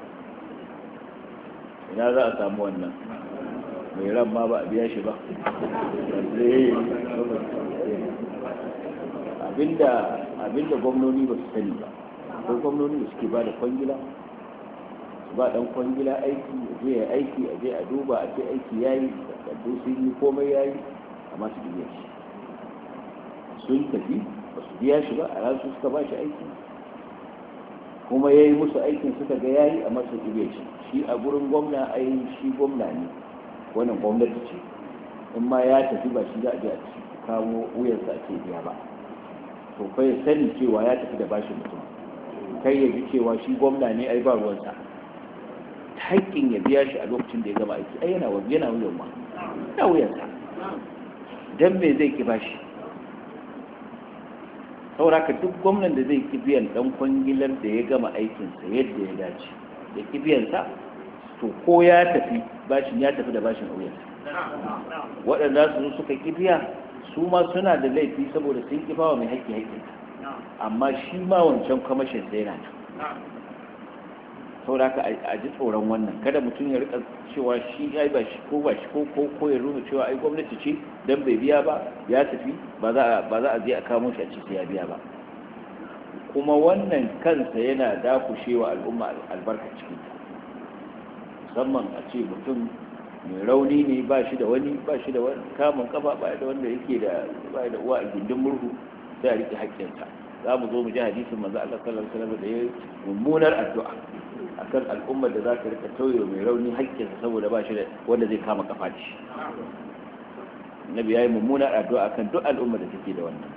ina za a samu wannan? mai ran ma ba a biya shi ba. abinda gwamnoni ba su sani ba, akwai gwamnoni da suke ba da kwangila, su ba dan kwangila aiki, a je ya aiki, a je a duba a ce aiki ya yi, da sun yi komai ya yi, amma su biya shi. sun tafi ba su biya shi ba, a rasu suka ba shi aiki, kuma ya yi musu aikin suka ga ya yi, amma su biya shi. shi a gurin gwamna ai shi gwamna ne, wannan gwamnati ce, in ma ya tafi ba shi za a je a kamo wuyansa a ce biya ba. to fa ya sani cewa ya tafi da bashin mutum, kai ya ji cewa shi gwamna ne ai ba ruwansa, haƙƙin ya biya shi a lokacin da ya gama aiki ai yana wuyan ma, yana wuyansa, dan me zai ki bashi? sauraka duk gwamnan da zai ki biyan dan kwangilar da ya gama aikinsa yadda ya dace da ki biyansa, to ko ya tafi bashin ya tafi da bashin wuyansa. waɗanda su suka ki biya su ma suna da laifi saboda sun ki bawa mai haƙƙi haƙƙi, amma shi ma wancan kamashin sai yana nan. saboda haka a ji tsoron wannan, kada mutum ya rika cewa shi ai ba shi ko ya nuna cewa ai gwamnati ce dan bai biya ba ya tafi, ba za a je a kamo shi a ce ya biya ba. kuma wannan kansa yana dakushewa al'umma albarka cikin ta, musamman a ce mutum mai rauni ne, ba shi da wani kamun kafa, ba da wanda yake da uwa a gindin murhu, sai a riƙe haƙƙinsa. za mu zo mu ji hadisin manzo Allah sallallahu alaihi wasallam da ya mummunar addu'a akan al'ummar da za ta rika tauye mai rauni haƙƙinsa saboda ba shi da wanda zai kama kafa da shi. Nabi yayi mummunar addu'a akan duk al'ummar da take da wannan.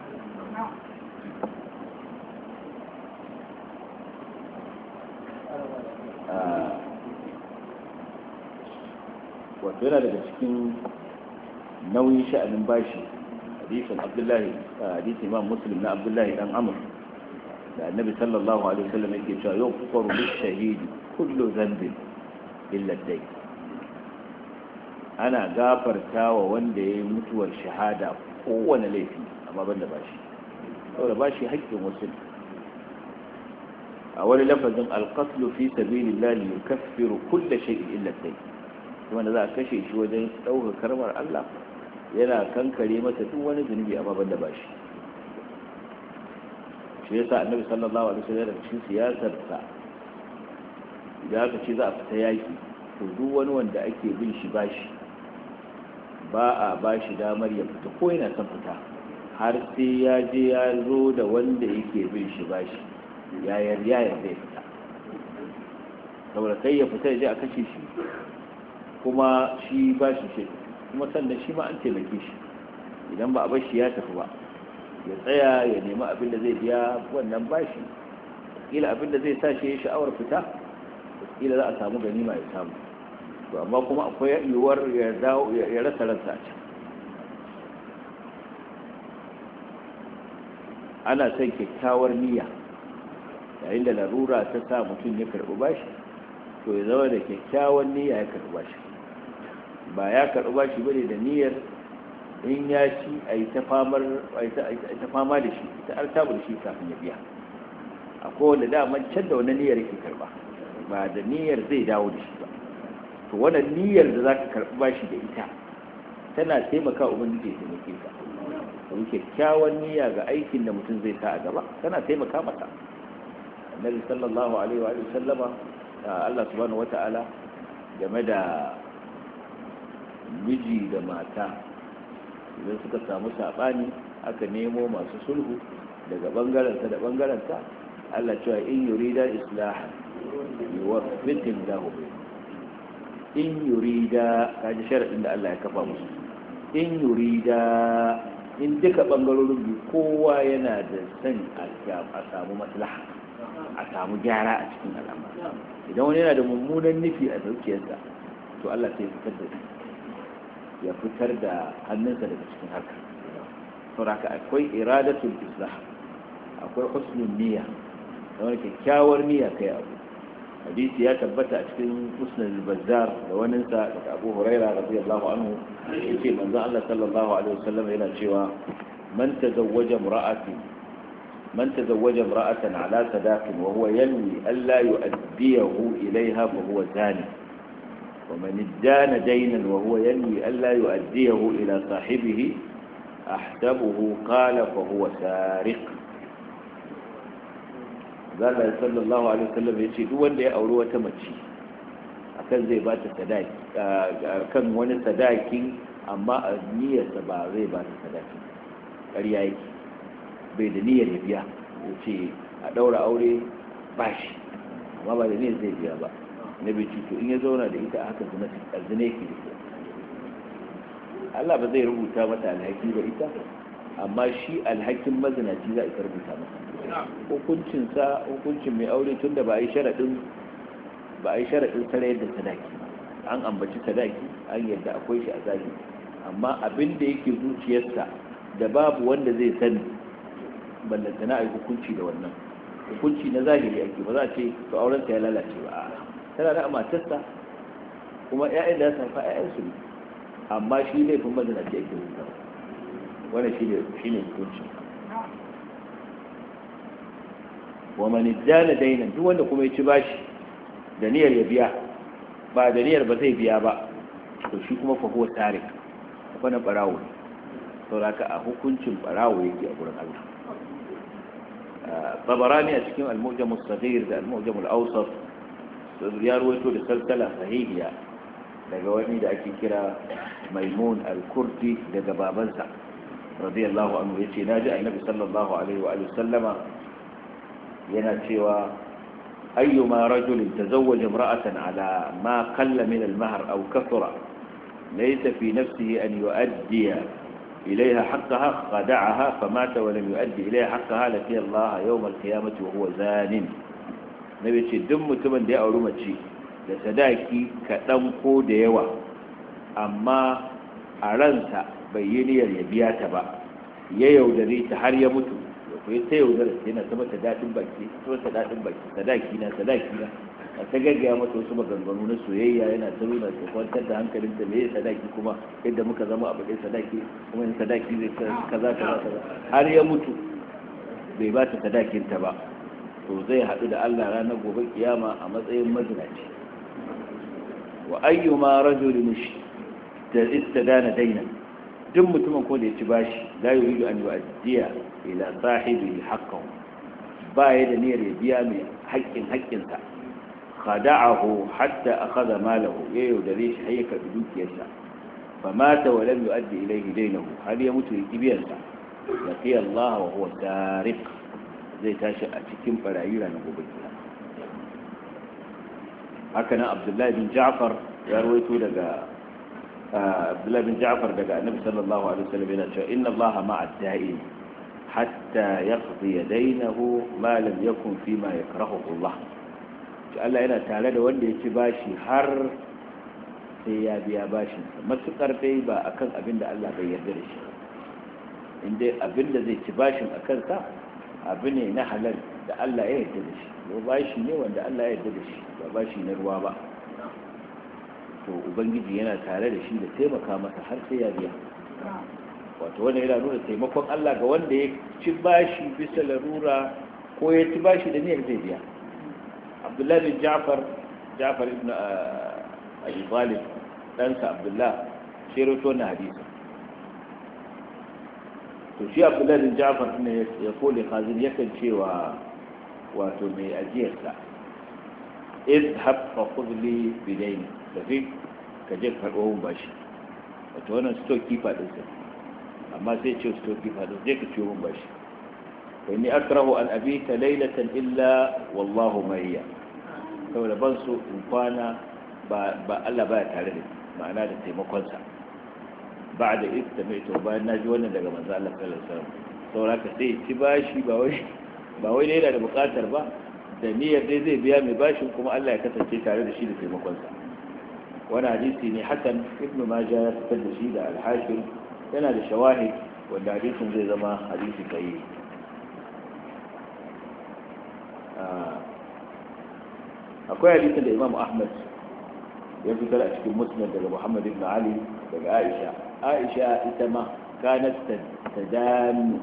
wato yana daga cikin nauyin sha'anin bashi hadisin abdullahi, hadisin imam muslim na abdullahi dan amr da annabi sallallahu alaihi wasallam yake cewa yau kufaru lishahidi kullu dhanbin illa ad-dayn, ana gafarta wa wanda ya yi mutuwar shahada kowane laifi amma banda bashi, saboda bashi haƙƙin wasu. a wani lafazin alqatlu fi sabilillahi yukaffiru kulla shay'in illa ad-dayn, wanda za a kashe shi wajen ɗaukar karmar Allah yana kankare masa duk wani zunubi amma banda bashi. shi yasa annabi sallallahu alaihi wasallam da cikin siyasar sa idan aka ce za a fita yaki, to duk wani wanda ake bin shi bashi ba a bashi damar ya fita ko yana son fita har sai ya je ya zo da wanda yake bin shi bashi ya yarda zai fita, saboda kai ya fita ya je a kashe shi kuma shi bashi shi, kuma sannan shi ma an taimake shi idan ba a bar shi ya tafi ba, ya tsaya ya nemi abin da zai biya wannan bashi, kila abin da zai sa shi ya sha'awar fita, kila za a samu ganima ya samu, to amma kuma akwai yiwuwar ya rasa ransa a can. ana son kyakkyawar niyya yayin da larura ta sa mutum ya karɓi bashi, to ya zama da kyakkyawar niyya ya karɓi bashi, ba ya karɓi bashi bane da niyyar in ya ci a yi ta fama da shi, ta artabu da shi kafin ya biya. akwai wanda daman can da wani niyyar yake karɓa, ba da niyyar zai dawo da shi ba. to wannan niyyar da za ka karɓi bashi da ita tana taimaka ubangiji ya taimake ka. kuma kyakkyawan niyya ga aikin da mutum zai sa a gaba tana taimaka masa. annabi sallallahu alaihi wa sallama, Allah subhanahu wata'ala game da miji da mata idan suka samu sabani aka nemo masu sulhu daga bangarensa da bangarenta, Allah cewa in yurida islahan yuwaffiqu lahu, in yurida kaji sharadin da Allah ya kafa musu, in yurida, in duka bangarorin biyu kowa yana da san a samu maslaha, a samu gyara a cikin al'amari. idan wani yana da mummunan nufi a zuciyarsa, to Allah sai ya fitar da hannunsa daga cikin haka. saboda akwai iradatul islah, akwai husnul niyya, da wani kyakkyawar niyya kai abu. hadisi ya tabbata a cikin musnad al-bazzar da wani sa daga Abu Hurairah radiyallahu anhu yace manzo Allah sallallahu alaihi wasallam yana cewa man tazawwaja imra'atan ala sadaqin wa huwa yanwi alla yu'addiyahu ilayha fa huwa zani wa man iddana daynan wa huwa yanwi alla yu'addiyahu ila sahibihi ahsabuhu qala fa huwa sariq. zalla sallallahu alaihi wasallam ya ce duk wanda ya auri wata mace akan zai ba ta sadaki, kan wani sadaki, amma a niyyarsa ba zai ba ta sadaki, ƙarya yake, bai da niyyar ya biya. ya ce a ɗaura aure ba shi, amma ba da niyyar zai biya ba. na bai to in ya zauna da ita a haka zina ke da Allah ba zai rubuta mata alhaki ba ita, amma shi alhakin mazinaci za a rubuta masa. Hukuncin mai aure tun da ba a yi sharaɗin sarayar da sadaki, an ambaci sadaki an yadda akwai shi a zahiri, amma abin da yake zuciyarsa da babu wanda zai sani ballanta na a yi hukunci da wannan hukunci na zahiri ake, ba za a ce to aurensa ya lalace ba, tana da matarsa kuma 'ya'yan da ya safa 'ya'yansu ne, amma shi laifin mazinaci ake rubuta. wannan shi ne hukunci. wa man iddana dainan, duk wanda kuma ya ci bashi da niyyar ya biya ba da niyyar ba zai biya ba, to shi kuma fa huwa tarik, wannan barawo ne, saboda a hukuncin barawo yake a gurin Allah. Tabarani a cikin al-Mu'jam as-Saghir da al-Mu'jam al-Awsat ya ruwaito da salsala sahihiya daga wani da ake kira Maimun al-Kurdi daga babansa radiyallahu anhu yace naji annabi sallallahu alaihi wa sallama yana cewa ayyuma rajulin tazawwaja imra'atan ala ma qalla min al-mahr aw kathura laysa fi nafsihi an yu'addiya ilayha haqqaha qada'aha famata wa lam yu'addi ilayha haqqaha laqiya Allah yawm al-qiyamati wa huwa zanin. nabi ce duk mutumin da ya auri mace da sadaki kaɗan ko da yawa amma a ransa bai yi niyyar ya biya ta ba, ya yaudare ta har ya mutu, ya kuwa ta yaudare yana ta mata daɗin baki, sadaki na a ta gaggaya mata wasu maganganu na soyayya, yana ta nuna ta kwantar da hankalinta me sadaki kuma yadda muka zama abu ɗaya sadaki kuma yin sadaki zai kaza har ya mutu bai ba ta sadakinta ba, to zai haɗu da Allah ranar gobe kiyama a matsayin mazinaci. wa ayyuma rajulin istadana dainan, duk mutumin ko da ya ci bashi la yuridu an yu'addiya ila sahibi haqqahu, ba ya da niyyar ya biya mai haƙƙinsa, khada'ahu hatta akhadha malahu, ya yaudare shi har ya karbi dukiyarsa, fa mata wa lam yu'addi ilayhi daynahu, har ya mutu ya kibiyarsa, laqiya Allah wa huwa tariq, zai tashi a cikin barayi ranar gobe kiyama. haka nan Abdullahi bin Ja'far ya rawaito daga annabi sallallahu alaihi wasallam yana cewa inna Allah ma'a ad-da'in hatta yaqdi daynahu ma lam yakun fi ma yakrahu Allah. Allah yana tare da wanda ya ci bashi har sai ya biya bashin, matukar dai ba akan abin da Allah bai yarda da shi, inda abin da zai ci bashin akan sa abu ne na halal da Allah ya yarda da shi, ko bashi ne wanda Allah ya yarda da shi, ba bashi na ruwa ba, to ubangiji yana tare da shi da taimaka masa har sai ya biya. wato wanda yana nuna taimakon Allah ga wanda ya ci bashi bisa larura ko ya ci bashi da niyyar zai biya. Abdullahi bin Ja'far ibn Abi Talib ɗansa Abdullah shi rawaito wannan hadisi. to shi Abdullahi bin Ja'far ne ya kole khazin yakan cewa wato mai ajiyarsa izhab fa khudh li bidaini, tafi ka je karɓo mun bashi. wato wannan storekeeper din sa, amma sai ce storekeeper din je ka ciwo mun bashi. wa inni akrahu an abita laylatan illa wallahu ma'iya, saboda ban so in kwana ba Allah baya tare da ni, ma'ana da taimakon sa. ba'da istamaita, bayan naji wannan daga manzo Allah sallallahu alaihi wasallam, saboda ka sai ci bashi ba wai ne da bukatar ba, da niyyar dai zai biya mai bashin kuma Allah ya kasance tare da shi da taimakon sa. wani hadisi ne hasan ibn majah ya fitar da shi da al-hakim, yana da shawahid wanda hadisin zai zama hadisi sahih. akwai hadisin da Imam Ahmad ya fitar a cikin Musnad daga Muhammad ibn Ali daga Aisha ita ma kanat tadannu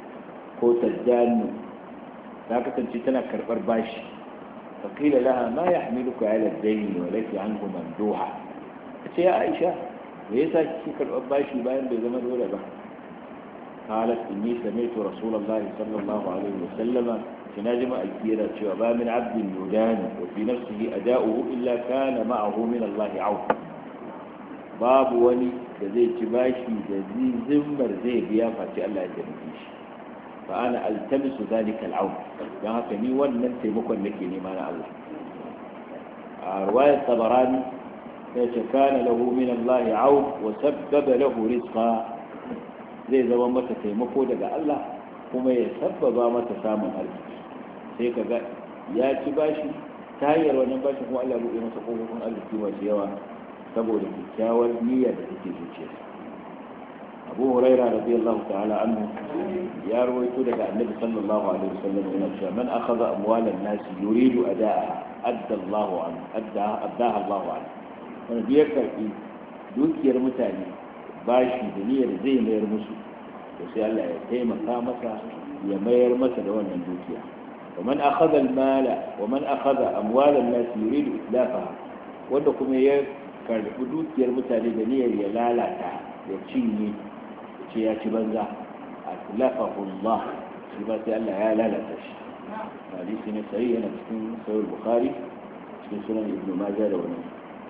ta kasance tana karbar bashi. فقيل لها ما يحملك على الدين وليس عنه مندوحة. يا عائشة ليس كيف الأباشي باين بزمن ولا بحر. قالت إني سمعت رسول الله صلى الله عليه وسلم تناجم الكيرة شعبا من عبد يدان وفي نفسه أداؤه إلا كان معه من الله عون. باب وني زي تباشي زي زمر زي بيافة الله يجنبيش، فأنا ألتمس ذلك العون، يعني كني ونن تيمكن لك نيمان الله. رواية الطبراني ya ce kana lahu min Allah aun wa sabbaba lahu rizqa zai zama masa taimako daga Allah kuma ya sabbaba masa samun arziki sai kaga ya ci bashi ta hanyar wannan bashi kuma Allah ya buɗe masa kofofin arziki masu yawa saboda kyakkyawar niyya da take zuciyarsa. Abu Hurairah radiyallahu ta'ala anhu ya rawaito daga Annabi sallallahu alaihi wasallam yana cewa man akhadha amwalan nas yuridu adaaha adda Allahu anhu addaha Allahu anhu. Wanda ya karbi dukiyar mutane bashi da niyyar zai mayar musu to sai Allah ya taimaka masa ya mayar masa da wannan dukiya. ومن أخذ المال ومن أخذ أموال الناس يريد إتلافها wanda kuma ya karbi dukiyar mutane da niyyar ya lalata ya cinye ce ya ci banza atlafahu Allah shi ba sai Allah ya lalata shi. Hadisi ne sai yana cikin sahih Bukhari cikin sunan Ibn Majah da wani.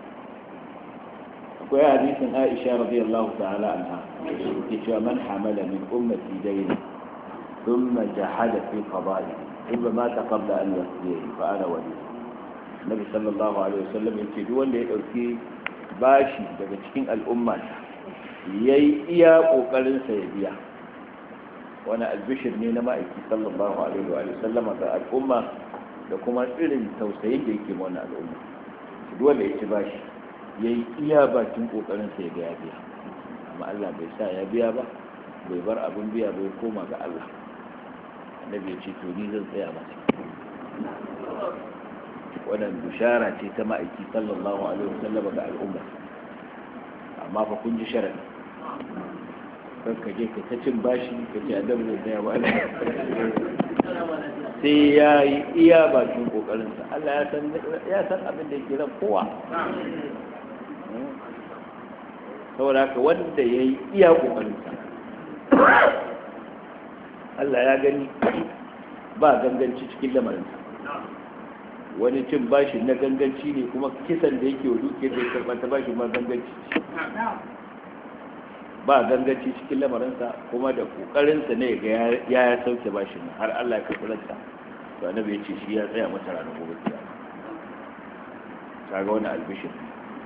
Akwai hadisin Aisha radiyallahu ta'ala anha ke cewa man hamala min ummati dayna thumma jahada fi qada'ihi ثم مات قبل أن يقضيه فأنا ولي. النبي صلى الله عليه وسلم يقول wanda ya dauki bashi daga cikin al'umma yayi iya kokarin sa ya biya wani albishir ne na ma'aiki sallallahu alaihi wa sallama ga al'umma da kuma irin tausayin da yake wannan al'umma. Duk wanda ya ci bashi yayi iya bakin kokarin sa ya ga ya biya amma Allah bai sa ya biya ba bai bar abin biya bai koma ga Allah. Annabi ya ce to ni zan tsaya masa. Wannan bishara ce ta ma'aiki sallallahu alaihi wasallam ga al'umma amma fa kun ji sharadi kan ka je ka ta cin bashi ka ce annabi zai tsaya ba sai ya yi iya bakin kokarinsa. Allah ya san abin da yake ran kowa saboda haka wanda ya yi iya kokarinsa Allah ya gani ba ganganci cikin lamarinsa. Wani cin bashi na ganganci ne kuma kisan da yake wa dukiyar da ya karɓa ta bashi ma ganganci ba ganganci cikin lamarinsa kuma da ƙoƙarinsa ne ga ya sauke bashi har Allah ya karɓi ransa to annabi ya ce shi ya tsaya masa ranar gobe kiyama. Kaga wani albishir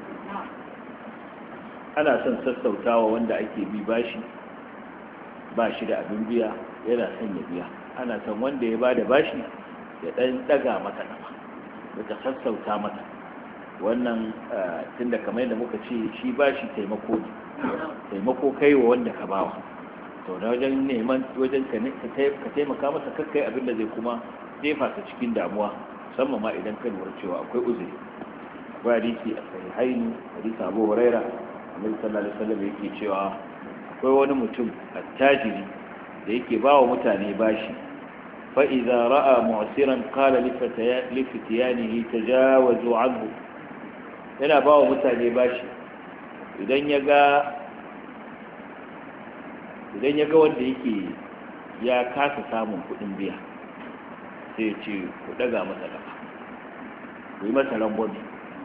ana son sassautawa wanda ake bi bashi ba shi da abin biya yana son ya biya. Ana son wanda ya bada bashi ya dan daga mata nama da sassauta mata wannan tunda kamar yadda muka ce shi bashi taimako ne taimako kai wa wanda ka bawa to da wajen neman wajen ka taimaka masa kakkai abin da zai kuma jefa ka cikin damuwa musamman ma idan ka lura cewa akwai uzuri. Akwai hadisi a sahihaini hadisi Abu Huraira Annabi sallallahu alaihi wasallam yake cewa akwai wani mutum attajiri da yake ba wa mutane bashi fa'iza ra'a mu'asiran kala lifitiyanihi ta jawazo anhu yana ba wa mutane bashi idan ya ga wanda yake ya kasa samun kudin biya sai ce ku daga masa daga ku yi masa rangwami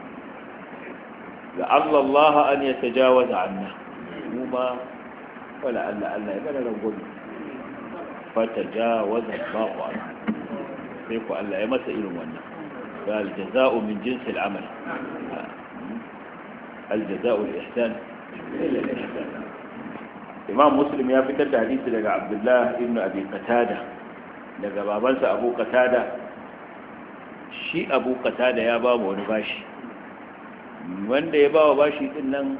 ga Allah an ya tajawaza anna mu ma wala Allah ya mana rangwami fata jawaza Allahu anhu sai ku Allah ya masa irin wannan ga aljaza'u min jinsil amal aljaza'u al-ihsan illa al-ihsan. Imam Muslim ya fitar da hadisi daga Abdullah ibn Abi Qatada daga babansa Abu Qatada. Shi Abu Qatada ya ba mu wani bashi wanda ya ba wa bashi din nan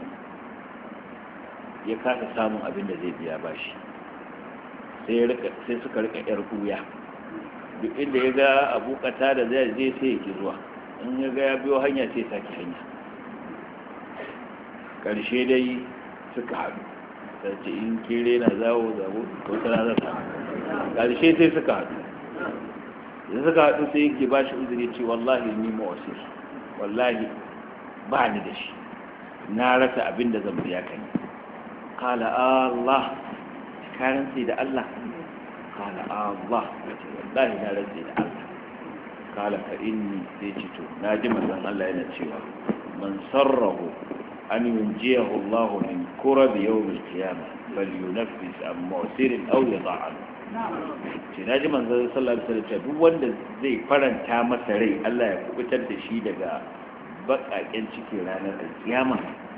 ya kasa samun abin da zai biya bashi sai suka rika yar kuya duk inda ya ga Abu Qatada zai je sai ya ki zuwa in ya ga ya biyo hanya sai saki hanya karshe dai suka haɗu sai ce in kere na zawo ko tana zata karshe sai suka haɗu sai yake ba shi uzuri ce wallahi ni mawasir wallahi ba ni da shi na rasa abin da zan biya ka ne kala Allah karan sai da Allah kala Allah wallahi na rasa da Allah kala ka inni sai ce to na ji manzon Allah yana cewa man sarrahu an yunjiyahu Allah min kurab yawm al-qiyamah falyunaffis an mu'sir aw yada'an ce na ji manzon sallallahu alaihi wasallam duk wanda zai faranta masa rai Allah ya kubutar da shi daga baƙaƙen ciki ranar alkiyama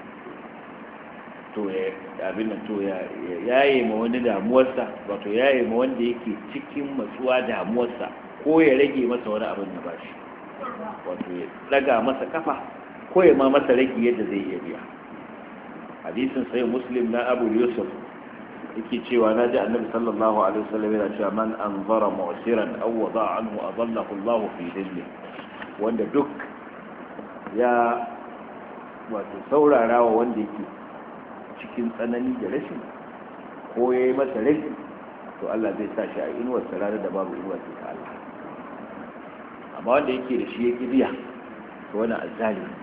to ya abin nan to ya yaye ma wani damuwarsa, wato yaye ma wanda yake cikin matsuwa damuwarsa, ko ya rage masa wani abin da bashi, wato ya daga masa kafa ko ya ma masa rage yadda zai iya biya. hadisin sai muslim na abu yusuf yake cewa na ji annabi sallallahu alaihi wasallam yana cewa man anzara mu'siran aw wada'a anhu adallahu Allah fi dhilli, wanda duk ya wato saurara wa wanda yake cikin tsanani da rashin, ko yayi masa rage, to Allah zai sa shi a inuwar ranar da babu inuwar ta Allah. amma wanda yake da shi ya kibiya to wani azzalimi.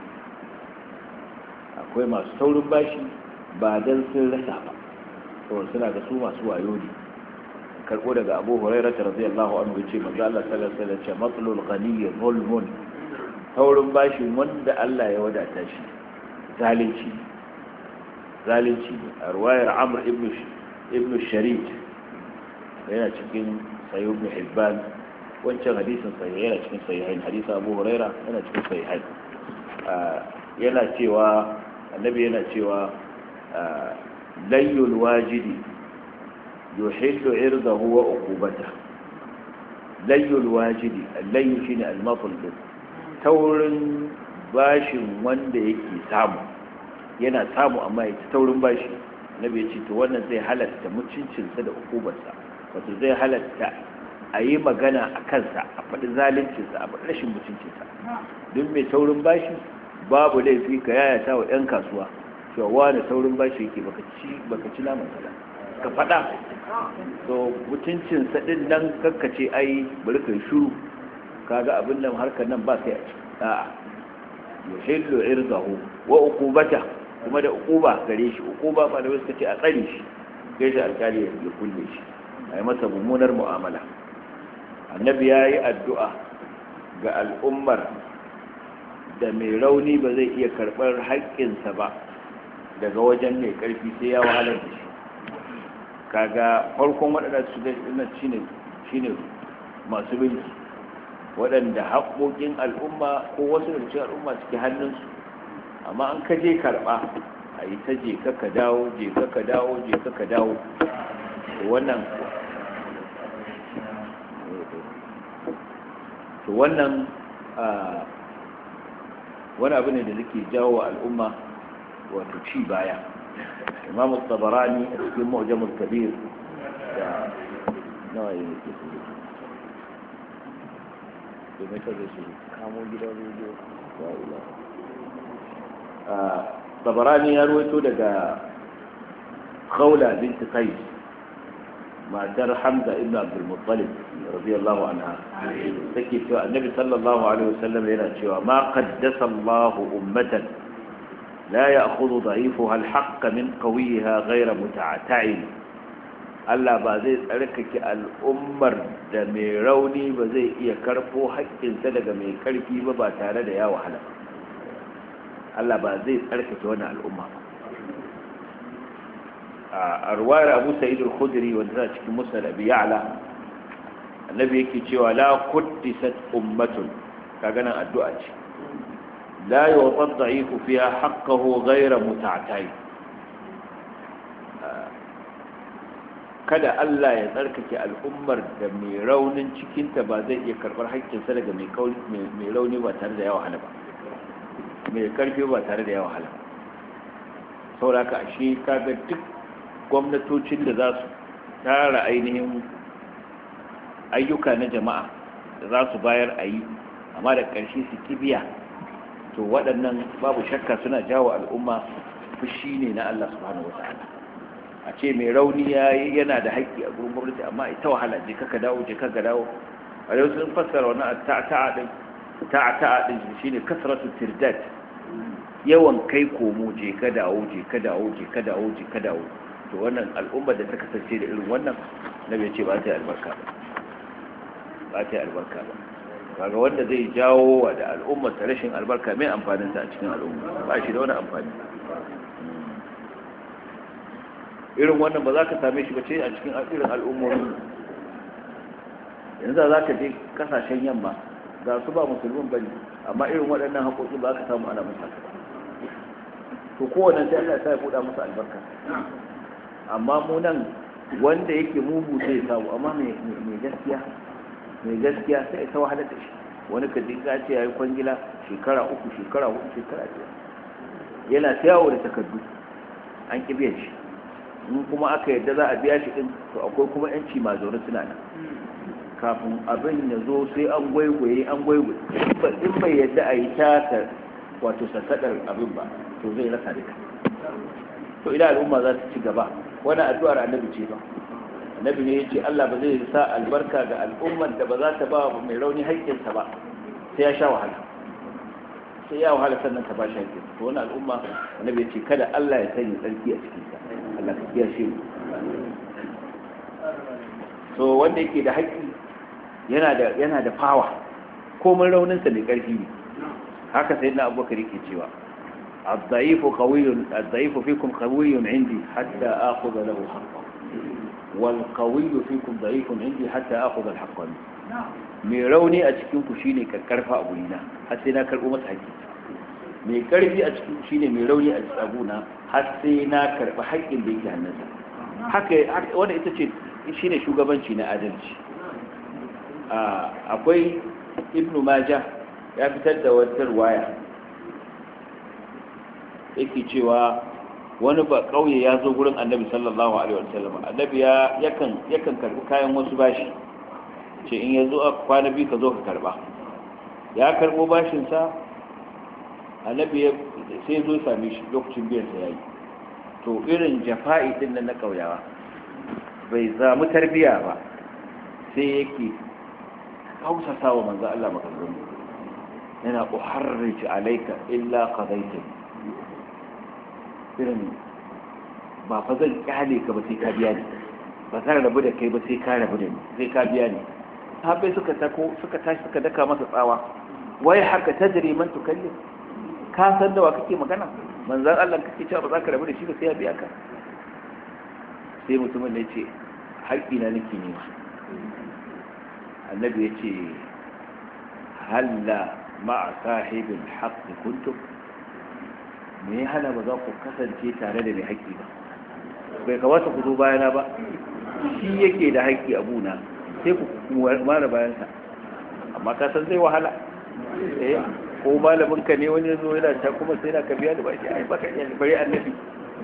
akwai masu saurin bashi ba dan sun rasa ba, to suna da su masu wayo ne. karbo daga Abu Hurairah radiyallahu anhu yace manzo Allah sallallahu alaihi wasallam ce matlul ghani zulmun, saurin bashi wanda Allah ya wadata shi zalunci ne. a ruwayar Amr ibn Sharid yana cikin Sahih Ibn Hibban, wancan hadisin sahih yana cikin sahihain, hadisin Abu Hurairah yana cikin sahihain. yana cewa annabi yana cewa layyul wajidi yuhillu irdahu wa uqubatahu. layyul wajidi, allayyu shine al-matlub, taurin bashin wanda yake samu, yana samu amma yake taurin bashi. annabi ya ce to wannan zai halatta mutuncinsa da uqubarsa, wato zai halatta a yi magana a kansa, a faɗi zaluncinsa, a faɗi rashin mutuncinsa. duk mai taurin bashi babu laifi ka yayata wa 'yan kasuwa cewa wani taurin bashi yake baka ci naman sala, ka faɗa. to mutuncinsa ɗin nan kakkace ai bari ka yi shuru, kaga abin nan harkar nan ba sai a ci. a'a yuhillu irdahu wa uqubata, kuma da uquba gare shi. uquba ba da wasu kace a tsare shi, kai shi alkali ya kulle shi, ai masa mummunar mu'amala. annabi yayi addu'a ga al'ummar da mai rauni ba zai iya karɓar haƙƙinsa ba daga wajen mai ƙarfi sai ya wahalar da shi. kaga farkon waɗanda su da shine masu binci, waɗanda haƙoƙin al'umma ko wasu da cikin al'umma suke hannunsu, amma an ka je karɓa a yi ta je ka dawo je ka dawo je ka dawo. wannan wani abu ne da zai jawo wa al'umma wato ci baya. imamu tabarani a cikin mu'jamul kabir da nawa yi ke su domin ta zai su kamo gidan rediyo tabarani ya ruwaito daga khawla binti qais matar hamza ibn abdul muttalib radiyallahu anha take cewa annabi sallallahu alaihi wasallam yana cewa ma qaddasa Allah ummatan la ya'khudhu dha'ifuha al-haqq min qawiha ghayra muta'ata'in. Allah ba zai tsarkake al'ummar da mai rauni ba zai iya karfo haƙƙinsa daga mai karfi ba tare da ya wahala. Allah ba zai tsarkake wannan al'umma. a ruwayar Abu Sa'id al-Khudri wanda ta cikin Musnad Abi Ya'la, annabi yake cewa la quddisat ummatun, kaga nan addu'a ce, la yu'ta ad-da'ifu fiha haqqahu ghayra muta'attai. kada Allah ya tsarkake al'ummar da mai raunin cikinta ba zai iya karbar haƙƙinsa daga mai rauni ba tare da yawa hala ba, mai karfi ba tare da yawa hala ba. saboda ka ashe kaga duk gwamnatocin da za su tara ainihin ayyuka na jama'a da za su bayar a yi amma da ƙarshe su kibiya, to waɗannan babu shakka suna jawo al'umma fushi ne na Allah subhanahu wa ta'ala. a ce mai rauni yana da haƙƙi a gurin gwamnati amma ita wahala je kaka dawo a yau sun fassara wannan ta'a din shine kasratu tirdat, yawan kai komo je ka dawo to wannan al'ummar da ta kasance da irin wannan nabi ya ce ba ta yi albarka ba. kaga wanda zai jawo wa da al'ummar ta rashin albarka mai amfanin ta a cikin al'umma, ba shi da wani amfani. irin wannan ba za ka same shi ba ce a cikin irin al'ummomi. yanzu za ka je kasashen yamma ga su ba musulmin bane amma irin waɗannan haƙoƙi ba ka samu ana musu to kowanne sai Allah ya buɗa musu albarka. Amma mu nan wanda yake mugu sai ya samu, amma mai gaskiya sai ya sa wahalar da shi. Wani ka dinga ce yayi kwangila shekara 3 shekara 4 shekara 5 yana tayawo da takardu an ki biyan shi, in kuma aka yadda za a biya shi din to akwai kuma yanci ma zaune suna nan kafin abin ya zo sai an gwaigwaye in bai yadda a yi taka wato sassaɗar abin ba to zai rasa duka. To idan al'umma za su ci gaba, wani addu'ar annabi ce ba, annabi ne ya ce Allah ba zai sa albarka ga al'ummar da ba za ta ba mai rauni haƙƙinsa ba sai ya sha wahala, sai ya wahala sannan ta ba shi haƙƙinsa. To wani al'umma annabi ya ce kada Allah ya sanya tsarki a cikinsa, Allah ka kiyashe mu. So wanda yake da haƙƙi yana da fawa, komai rauninsa mai ƙarfi ne. Haka sai na abubakar yake cewa الضعيف فيكم قوي عندي حتى آخذ له حقه والقوي فيكم ضعيف عندي حتى آخذ الحق منه. mai rauni a cikin ku shine karkarfa a gurina har sai na karbo masa haƙƙi, mai karfi a cikin ku shine mai rauni a cikin abuna har sai na karba haƙƙin da yake hannunsa. Haka wanda ita ce shine shugabanci na adalci. Akwai Ibn Majah ya fitar da wata riwaya yake cewa wani ba kauye ya zo gurin Annabi sallallahu alaihi wasallam. Annabi yakan karbi kayan wasu bashi, ce in yazo a kwana biyu ka zo ka karba. Ya karbo bashin sa, Annabi sai zo same shi lokacin biyan sa yayi. To irin jafa'i din nan na kauyawa bai zamu tarbiya ba, sai yake hausasa wa manzo Allah maganganu, yana uharrij alayka illa qadaytani, irin ba fa zan kyale ka ba sai ka biya ni, ba zan rabu da kai ba sai ka rabu da ni, sai ka biya ni. Sahabbai suka tashi suka daka masa tsawa, wai haka tajri man tukallim, ka san da wa kake magana? Manzon Allah kake cewa ba za ka rabu da shi ba sai ya biya ka. Sai mutumin ne ce haƙƙi na nake nema. Annabi ya ce halla ma'a sahibin haqqi kuntum, me ya hana ba za ku kasance tare da mai haƙƙi ba? Bai kamata ku zo bayana ba, shi yake da haƙƙi a buna sai ku mara bayansa. Amma ka san zai wahala, ko malamin ka ne wani zo yana ta kuma sai na ka biya da bashi, ai baka iya bari Annabi.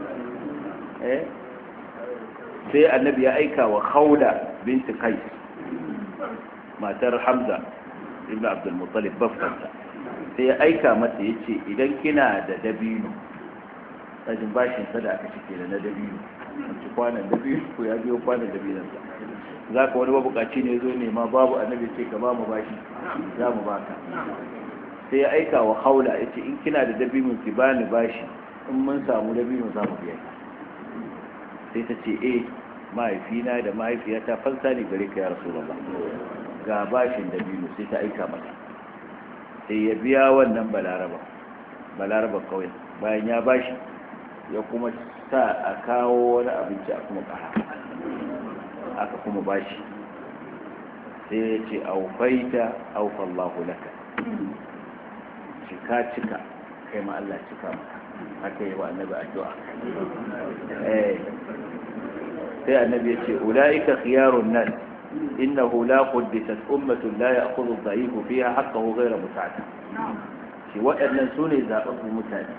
Sai Annabi ya aika wa Khawla binti Qais, matar Hamza ibn Abdul Muttalib baffanta, sai ya aika mata ya ce idan kina da dabino, rajin bashin sada aka cike da na dabino, wancan kwanan dabino ko ya biyo kwanan dabinansa, za ka wani mabukaci ne zo nema babu. Annabi ce ka ba mu bashi, za mu baka. Sai ya aika wa Khawla ya ce in kina da dabino ki bani bashi, in mun samu dabino za mu biya. Sai ta ce mahaifina da mahaifiyata fansa ne gare ka ya Rasulullah, ga bashin dabino. Sai ta aika mata, sai ya biya wannan balaraba kawai. Bayan ya bashi, ya kuma sa a kawo wani abinci a kuma ƙara, aka kuma bashi. Sai ya ce aufaita aufallahu laka, cika kai ma Allah cika maka. Haka yi wa Annabi addu'a. Sai Annabi ya ce ulaika khiyarun nas innahu la quddisat ummatun la ya'khudhu ad-da'ifu fiha haqqahu ghayra muta'addi. Shi waɗannan sune zababbun mutane.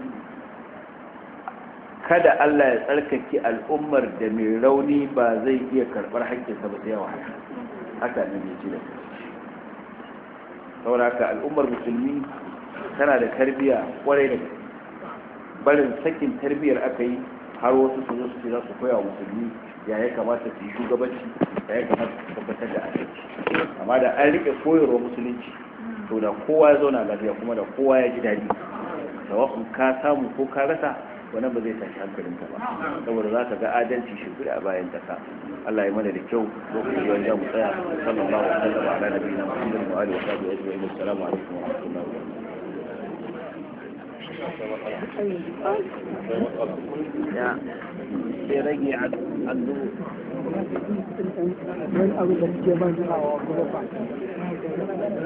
Kada Allah ya tsarkake al'ummar da mai rauni ba zai iya karɓar haƙƙinsa ba sai yawa. Haka ne ya ce da saboda haka al'ummar musulmi tana da tarbiyya kwarai da gaske. Barin sakin tarbiyyar aka yi har wasu su zo su za su koya wa musulmi ya kamata su yi shugabanci, ya kamata su tabbatar da adalci. Amma da an rike koyarwa musulunci, to da kowa ya zauna lafiya kuma da kowa ya ji daɗi. Sawa'un ka samu ko ka rasa, wannan ba zai tashi hankalinka ba, saboda za ka ga adalci shi a bayan ƙasa. Allah ya mana da kyau. Lokacin da za mu tsaya. Sallallahu alaihi wa sallam ala nabiyina Muhammadin wa alihi wa sahbihi ajma'in. Assalamu alaikum wa rahmatullahi wa barakatuh. sai rage a